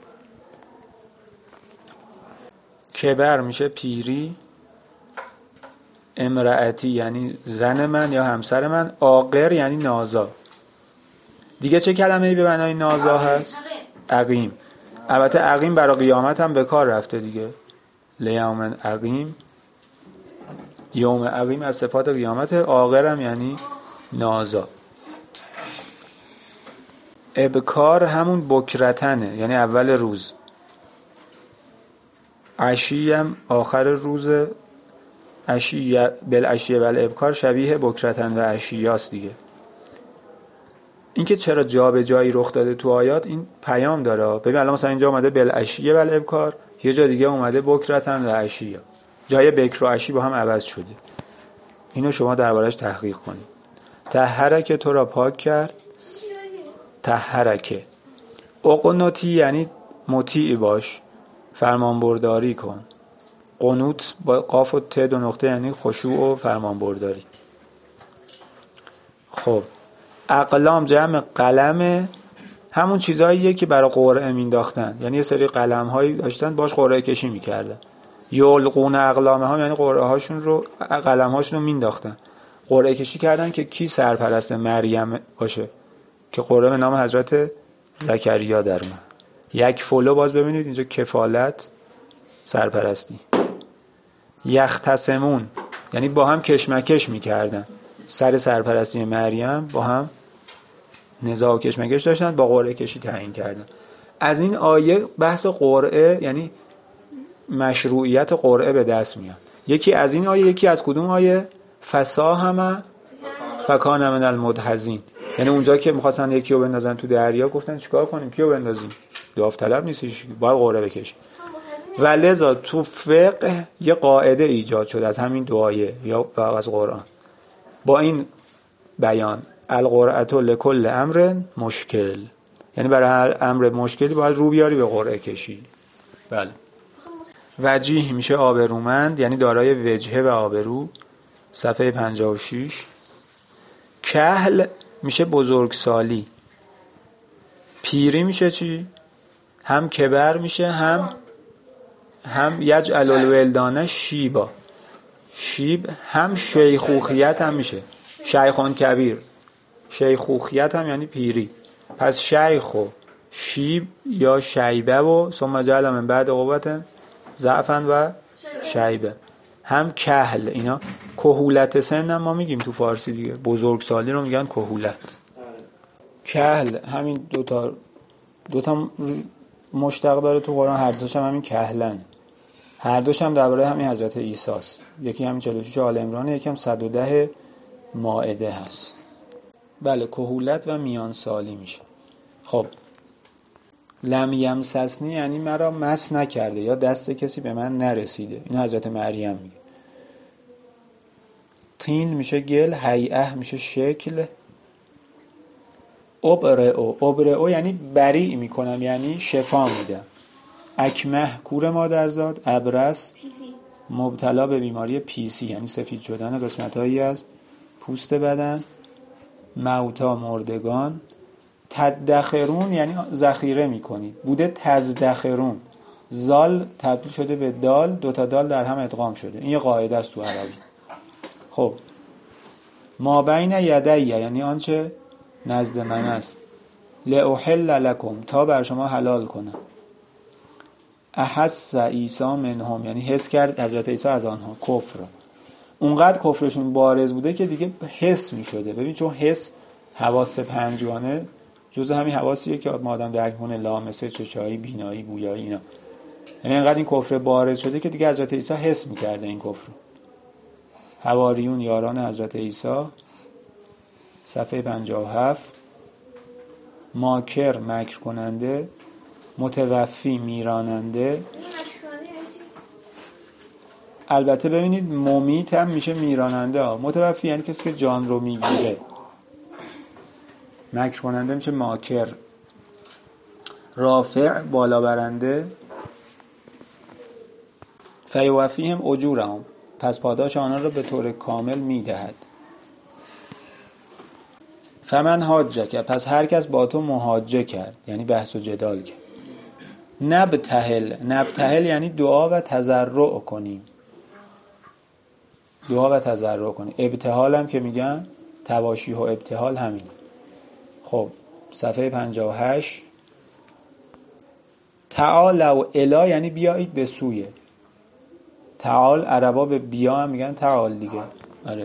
کبر میشه پیری، امرأتی یعنی زن من یا همسر من، عاقر یعنی نازا. دیگه چه کلمه‌ای به معنای نازا هست؟ عقیم. البته عقیم برای قیامت هم به کار رفته دیگه. لیوم عقیم، یوم عقیم از صفات قیامت. عاقر هم یعنی نازا. ابکار همون بکرتنه، یعنی اول روز. عشی هم آخر روز. عشی بالعشی والابکار شبیه بکرتن و عشیاست دیگه. این که چرا جا به جایی رخ داده تو آیات این پیام داره. ببین الان مثلا اینجا اومده بالعشی والابکار، یه جا دیگه اومده بکرتن و عشیا. جای بکر و عشی با هم عوض شده. اینو شما دربارش تحقیق کنید. طهرک تو را پاک کرد. طهرک. اقنوتی یعنی مطیع باش، فرمانبرداری کن. قنوت با قاف و ت دو نقطه یعنی خشوع و فرمانبرداری. خب اقلام جمع قلمه، همون چیزاییه که برای قرعه مینداختن، یعنی یه سری قلم هایی داشتن باش قرعه کشی میکردن. یلقون اقلامه ها یعنی قرعه هاشون رو، قلم هاشون رو مینداختن، قرعه کشی کردن که کی سرپرست مریم باشه، که قرعه به نام حضرت زکریا در اومد. یک فولو باز ببینید اینجا کفالت، سرپرستی. یختصمون یعنی با هم کشمکش میکردن، سر سرپرستی مریم با هم نزاع و کشمکش داشتن، با قرعه کشی تعیین کردن. از این آیه بحث قرعه یعنی مشروعیت قرعه به دست میاد. یکی از این آیه، یکی از کدوم آیه؟ فساهم فکان من المدحضین، یعنی اونجا که می‌خواستن یکی رو بندازن تو دریا گفتن چیکار کنیم، کیو بندازیم؟ داوطلب نیستش، باید قرعه بکشیم. و لذا تو فقه یه قاعده ایجاد شد از همین دو آیه یا از قرآن با این بیان: القرعة لکل امر مشکل، یعنی برای هر امر مشکلی باید رو بیاری به قرعه کشی. بله. وجیه میشه آبرومند، یعنی دارای وجهه و آبرو، صفحه پنجاه و شش. کهل میشه بزرگسالی. پیری میشه چی؟ هم کبر میشه، هم هم یجعل الولدان شیبا. شیب هم شیخوخیت هم میشه، شیخون کبیر. شیخوخیت هم یعنی پیری. پس شیخ و شیب یا شیبه و ثم جعل من بعد قوة ضعفا و شیبه. هم کهل، اینا کهولت سن هم ما میگیم تو فارسی دیگه، بزرگسالی رو میگن کهولت. کهل همین دوتا دوتا مشتق داره تو قرآن، هر دوش هم همین کهلن، هر دوش هم درباره همین حضرت عیسی است. یکی همین چهل و شش آل عمران، یکی هم صد و ده مائده هست. بله، کهولت و میان سالی میشه. خب لم یمسسنی یعنی مرا مس نکرده یا دست کسی به من نرسیده، این حضرت مریم میگه. تین میشه گل، هیئه میشه شکل. ابرئو، ابرئو یعنی بریء میکنم، یعنی شفا میدم. اکمه کور مادرزاد. ابرس مبتلا به بیماری پیسی یعنی سفید شدن قسمت‌هایی از پوست بدن. موتا مردگان. تدخرون یعنی ذخیره میکنید، بوده تزدخرون. زال تبدیل شده به دال، دوتا دال در هم ادغام شده. این یه قاعده است تو عربی. خب ما بین یدیه یعنی آنچه نزد من است. لأحل لکم، تا بر شما حلال کنم. احس عیسی منهم، یعنی حس کرد حضرت عیسی از آنها کفر. اونقدر کفرشون بارز بوده که دیگه حس می شده. ببین چون حس حواس پنجگانه جزء همین حواسیه که ما آدم درک کنه، لامسه، چشایی، بینایی، بویایی، اینا. یعنی اینقدر این کفر بارز شده که دیگه حضرت عیسی حس می‌کرده این کفر رو. حواریون یاران حضرت عیسی، صفحه پنجاه و هفت. ماکر مکر کننده، متوفی میراننده. البته ببینید ممیت هم میشه میراننده ها. متوفی یعنی کسی که جان رو میگیره. مکر کننده میشه ماکر. رافع بالا برنده. فیوفیهم اجورهم، پس پاداش آنها را به طور کامل میدهد. فمن حاجک، پس هر کس با تو محاجه کرد، یعنی بحث و جدال کرد. نبتهل، نبتهل یعنی دعا و تضرع کنیم. دعا و تضرع کنیم. ابتهال هم که میگن تواشیح و ابتهال همین. خب صفحه پنجاه و هشت. تعالوا الی یعنی بیایید به سوی. تعال عربا به بیا هم میگن تعال دیگه. آره.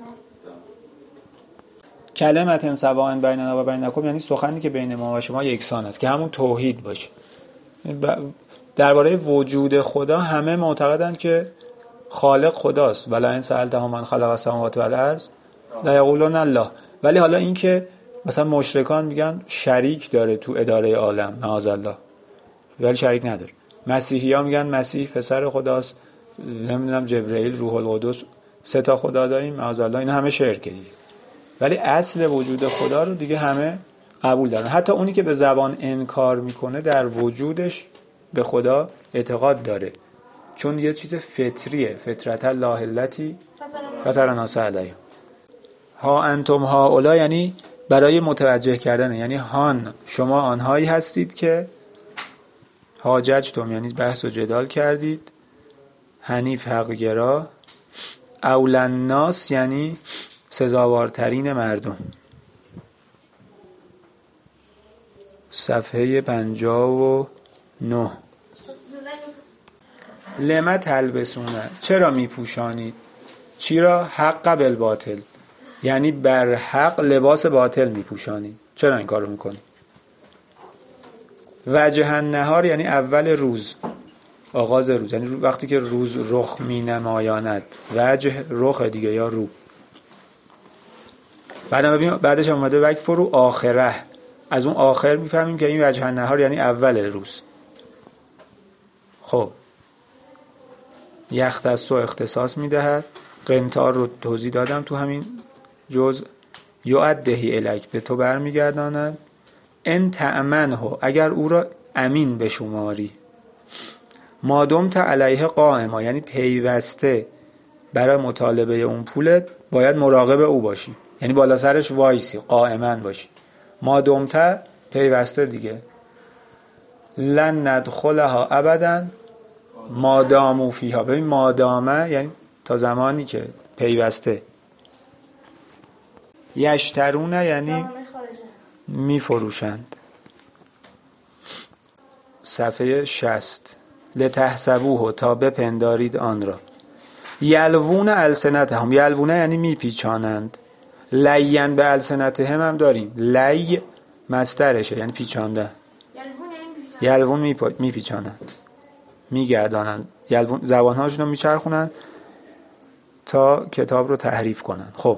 کلمت سواء بیننا و بینکم یعنی سخنی که بین ما و شما یکسان است، که همون توحید باشه. درباره وجود خدا همه معتقدن که خالق خداست. ولا ان سألتهم من خلق السماوات والارض لا یقولون الله. ولی حالا این که مثلا مشرکان میگن شریک داره تو اداره عالم، معاذالله، ولی شریک نداره. مسیحی‌ها میگن مسیح پسر خداست، نمیدونم جبرئیل، روح القدس، سه تا خدا داریم، معاذالله. این همه شرکه دیگه. ولی اصل وجود خدا رو دیگه همه قبول دارن. حتی اونی که به زبان انکار میکنه در وجودش به خدا اعتقاد داره، چون یه چیز فطریه. فطرت الله التی فطر الناس علیها. ها انتم ها اولا یعنی برای متوجه کردن، یعنی هان شما آنهایی هستید که حاججتم یعنی بحث و جدال کردید، حنیف حقگرا، اولن الناس یعنی سزاوارترین مردم. صفحه پنجاه و نه. لما تلبسونه، چرا میپوشانید؟ چی را؟ حق بالباطل، یعنی بر حق لباس باطل میپوشانید. چرا این کار رو میکنید؟ وجه النهار یعنی اول روز، آغاز روز، یعنی وقتی که روز رخ می نمایاند. وجه رخ دیگه یا رو. بعدم بعدش اومده وکفروا آخره، از اون آخر میفهمیم که این وجه النهار یعنی اول روز. خب یختص و اختصاص میدهد. قنطار رو توضیح دادم تو همین جزء. یؤدهی الیک، به تو برمیگرداند. ان تأمنه، اگر او را امین بشماری. ما دمت علیه قائما، یعنی پیوسته برای مطالبه اون پولت باید مراقب او باشی، یعنی بالا سرش وایسی، قائما باشی. ما دمت پیوسته دیگه. لن ندخلها ابدا ما داموا فیها. ببین ما دامه یعنی تا زمانی که پیوسته. یشترونه یعنی میفروشند. صفحه شصت. لتحسبوه، تا بپندارید آن را. یلوون السنتهم، یلوونه یعنی میپیچانند. لین به السنتهم هم داریم. لی مصدرشه یعنی پیچانده. یلوون میپیچانند، میگردانند. یلوون زبانهاشون رو میچرخونند تا کتاب رو تحریف کنند. خب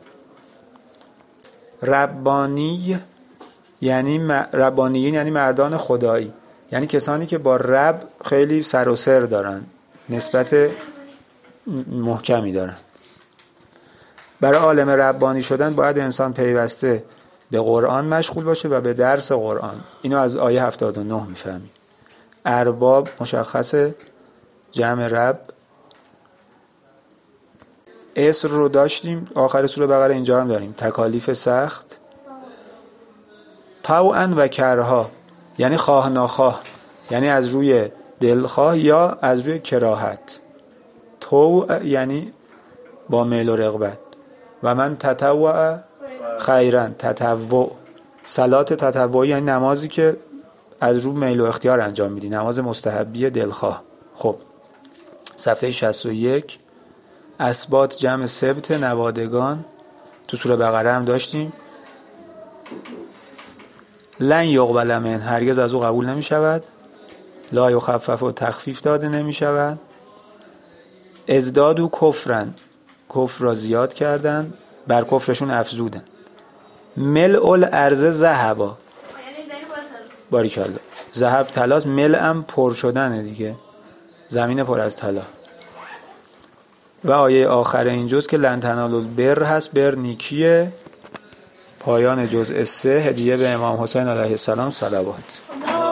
ربانی یعنی ربانیین یعنی مردان خدایی، یعنی کسانی که با رب خیلی سر و سر دارن، نسبت محکمی دارن. برای عالم ربانی شدن باید انسان پیوسته به قرآن مشغول باشه و به درس قرآن. اینو از آیه هفتاد و نه میفهمیم. ارباب مشخصه، جمع رب. اسر رو داشتیم آخر سوره بقره، اینجا هم داریم. تکالیف سخت. طوعا و کرها یعنی خواه ناخواه، یعنی از روی دلخواه یا از روی کراهت. طوع یعنی با میل و رغبت. و من تطوع خیرا، تطوع صلات تطوعی یعنی نمازی که از رو میل و اختیار انجام میدی، نماز مستحبی دلخواه. خب صفحه شصت و یک اثبات جمع سبت نوادگان تو سوره بقره هم داشتیم. لن یقبل من، هرگز از او قبول نمی شود. لا یخفف، و تخفیف داده نمی شود. ازداد و کفرن، کفر را زیاد کردن، بر کفرشون افزودن. ملء الارض ذهبا، باریکالله، ذهب طلاست، ملء پر شدنه دیگه، زمین پر از طلا. و آیه آخر این جز که لن تنالوا البر هست، بر نیکیه. پایان جزء سه، هدیه به امام حسین علیه السلام، صلوات.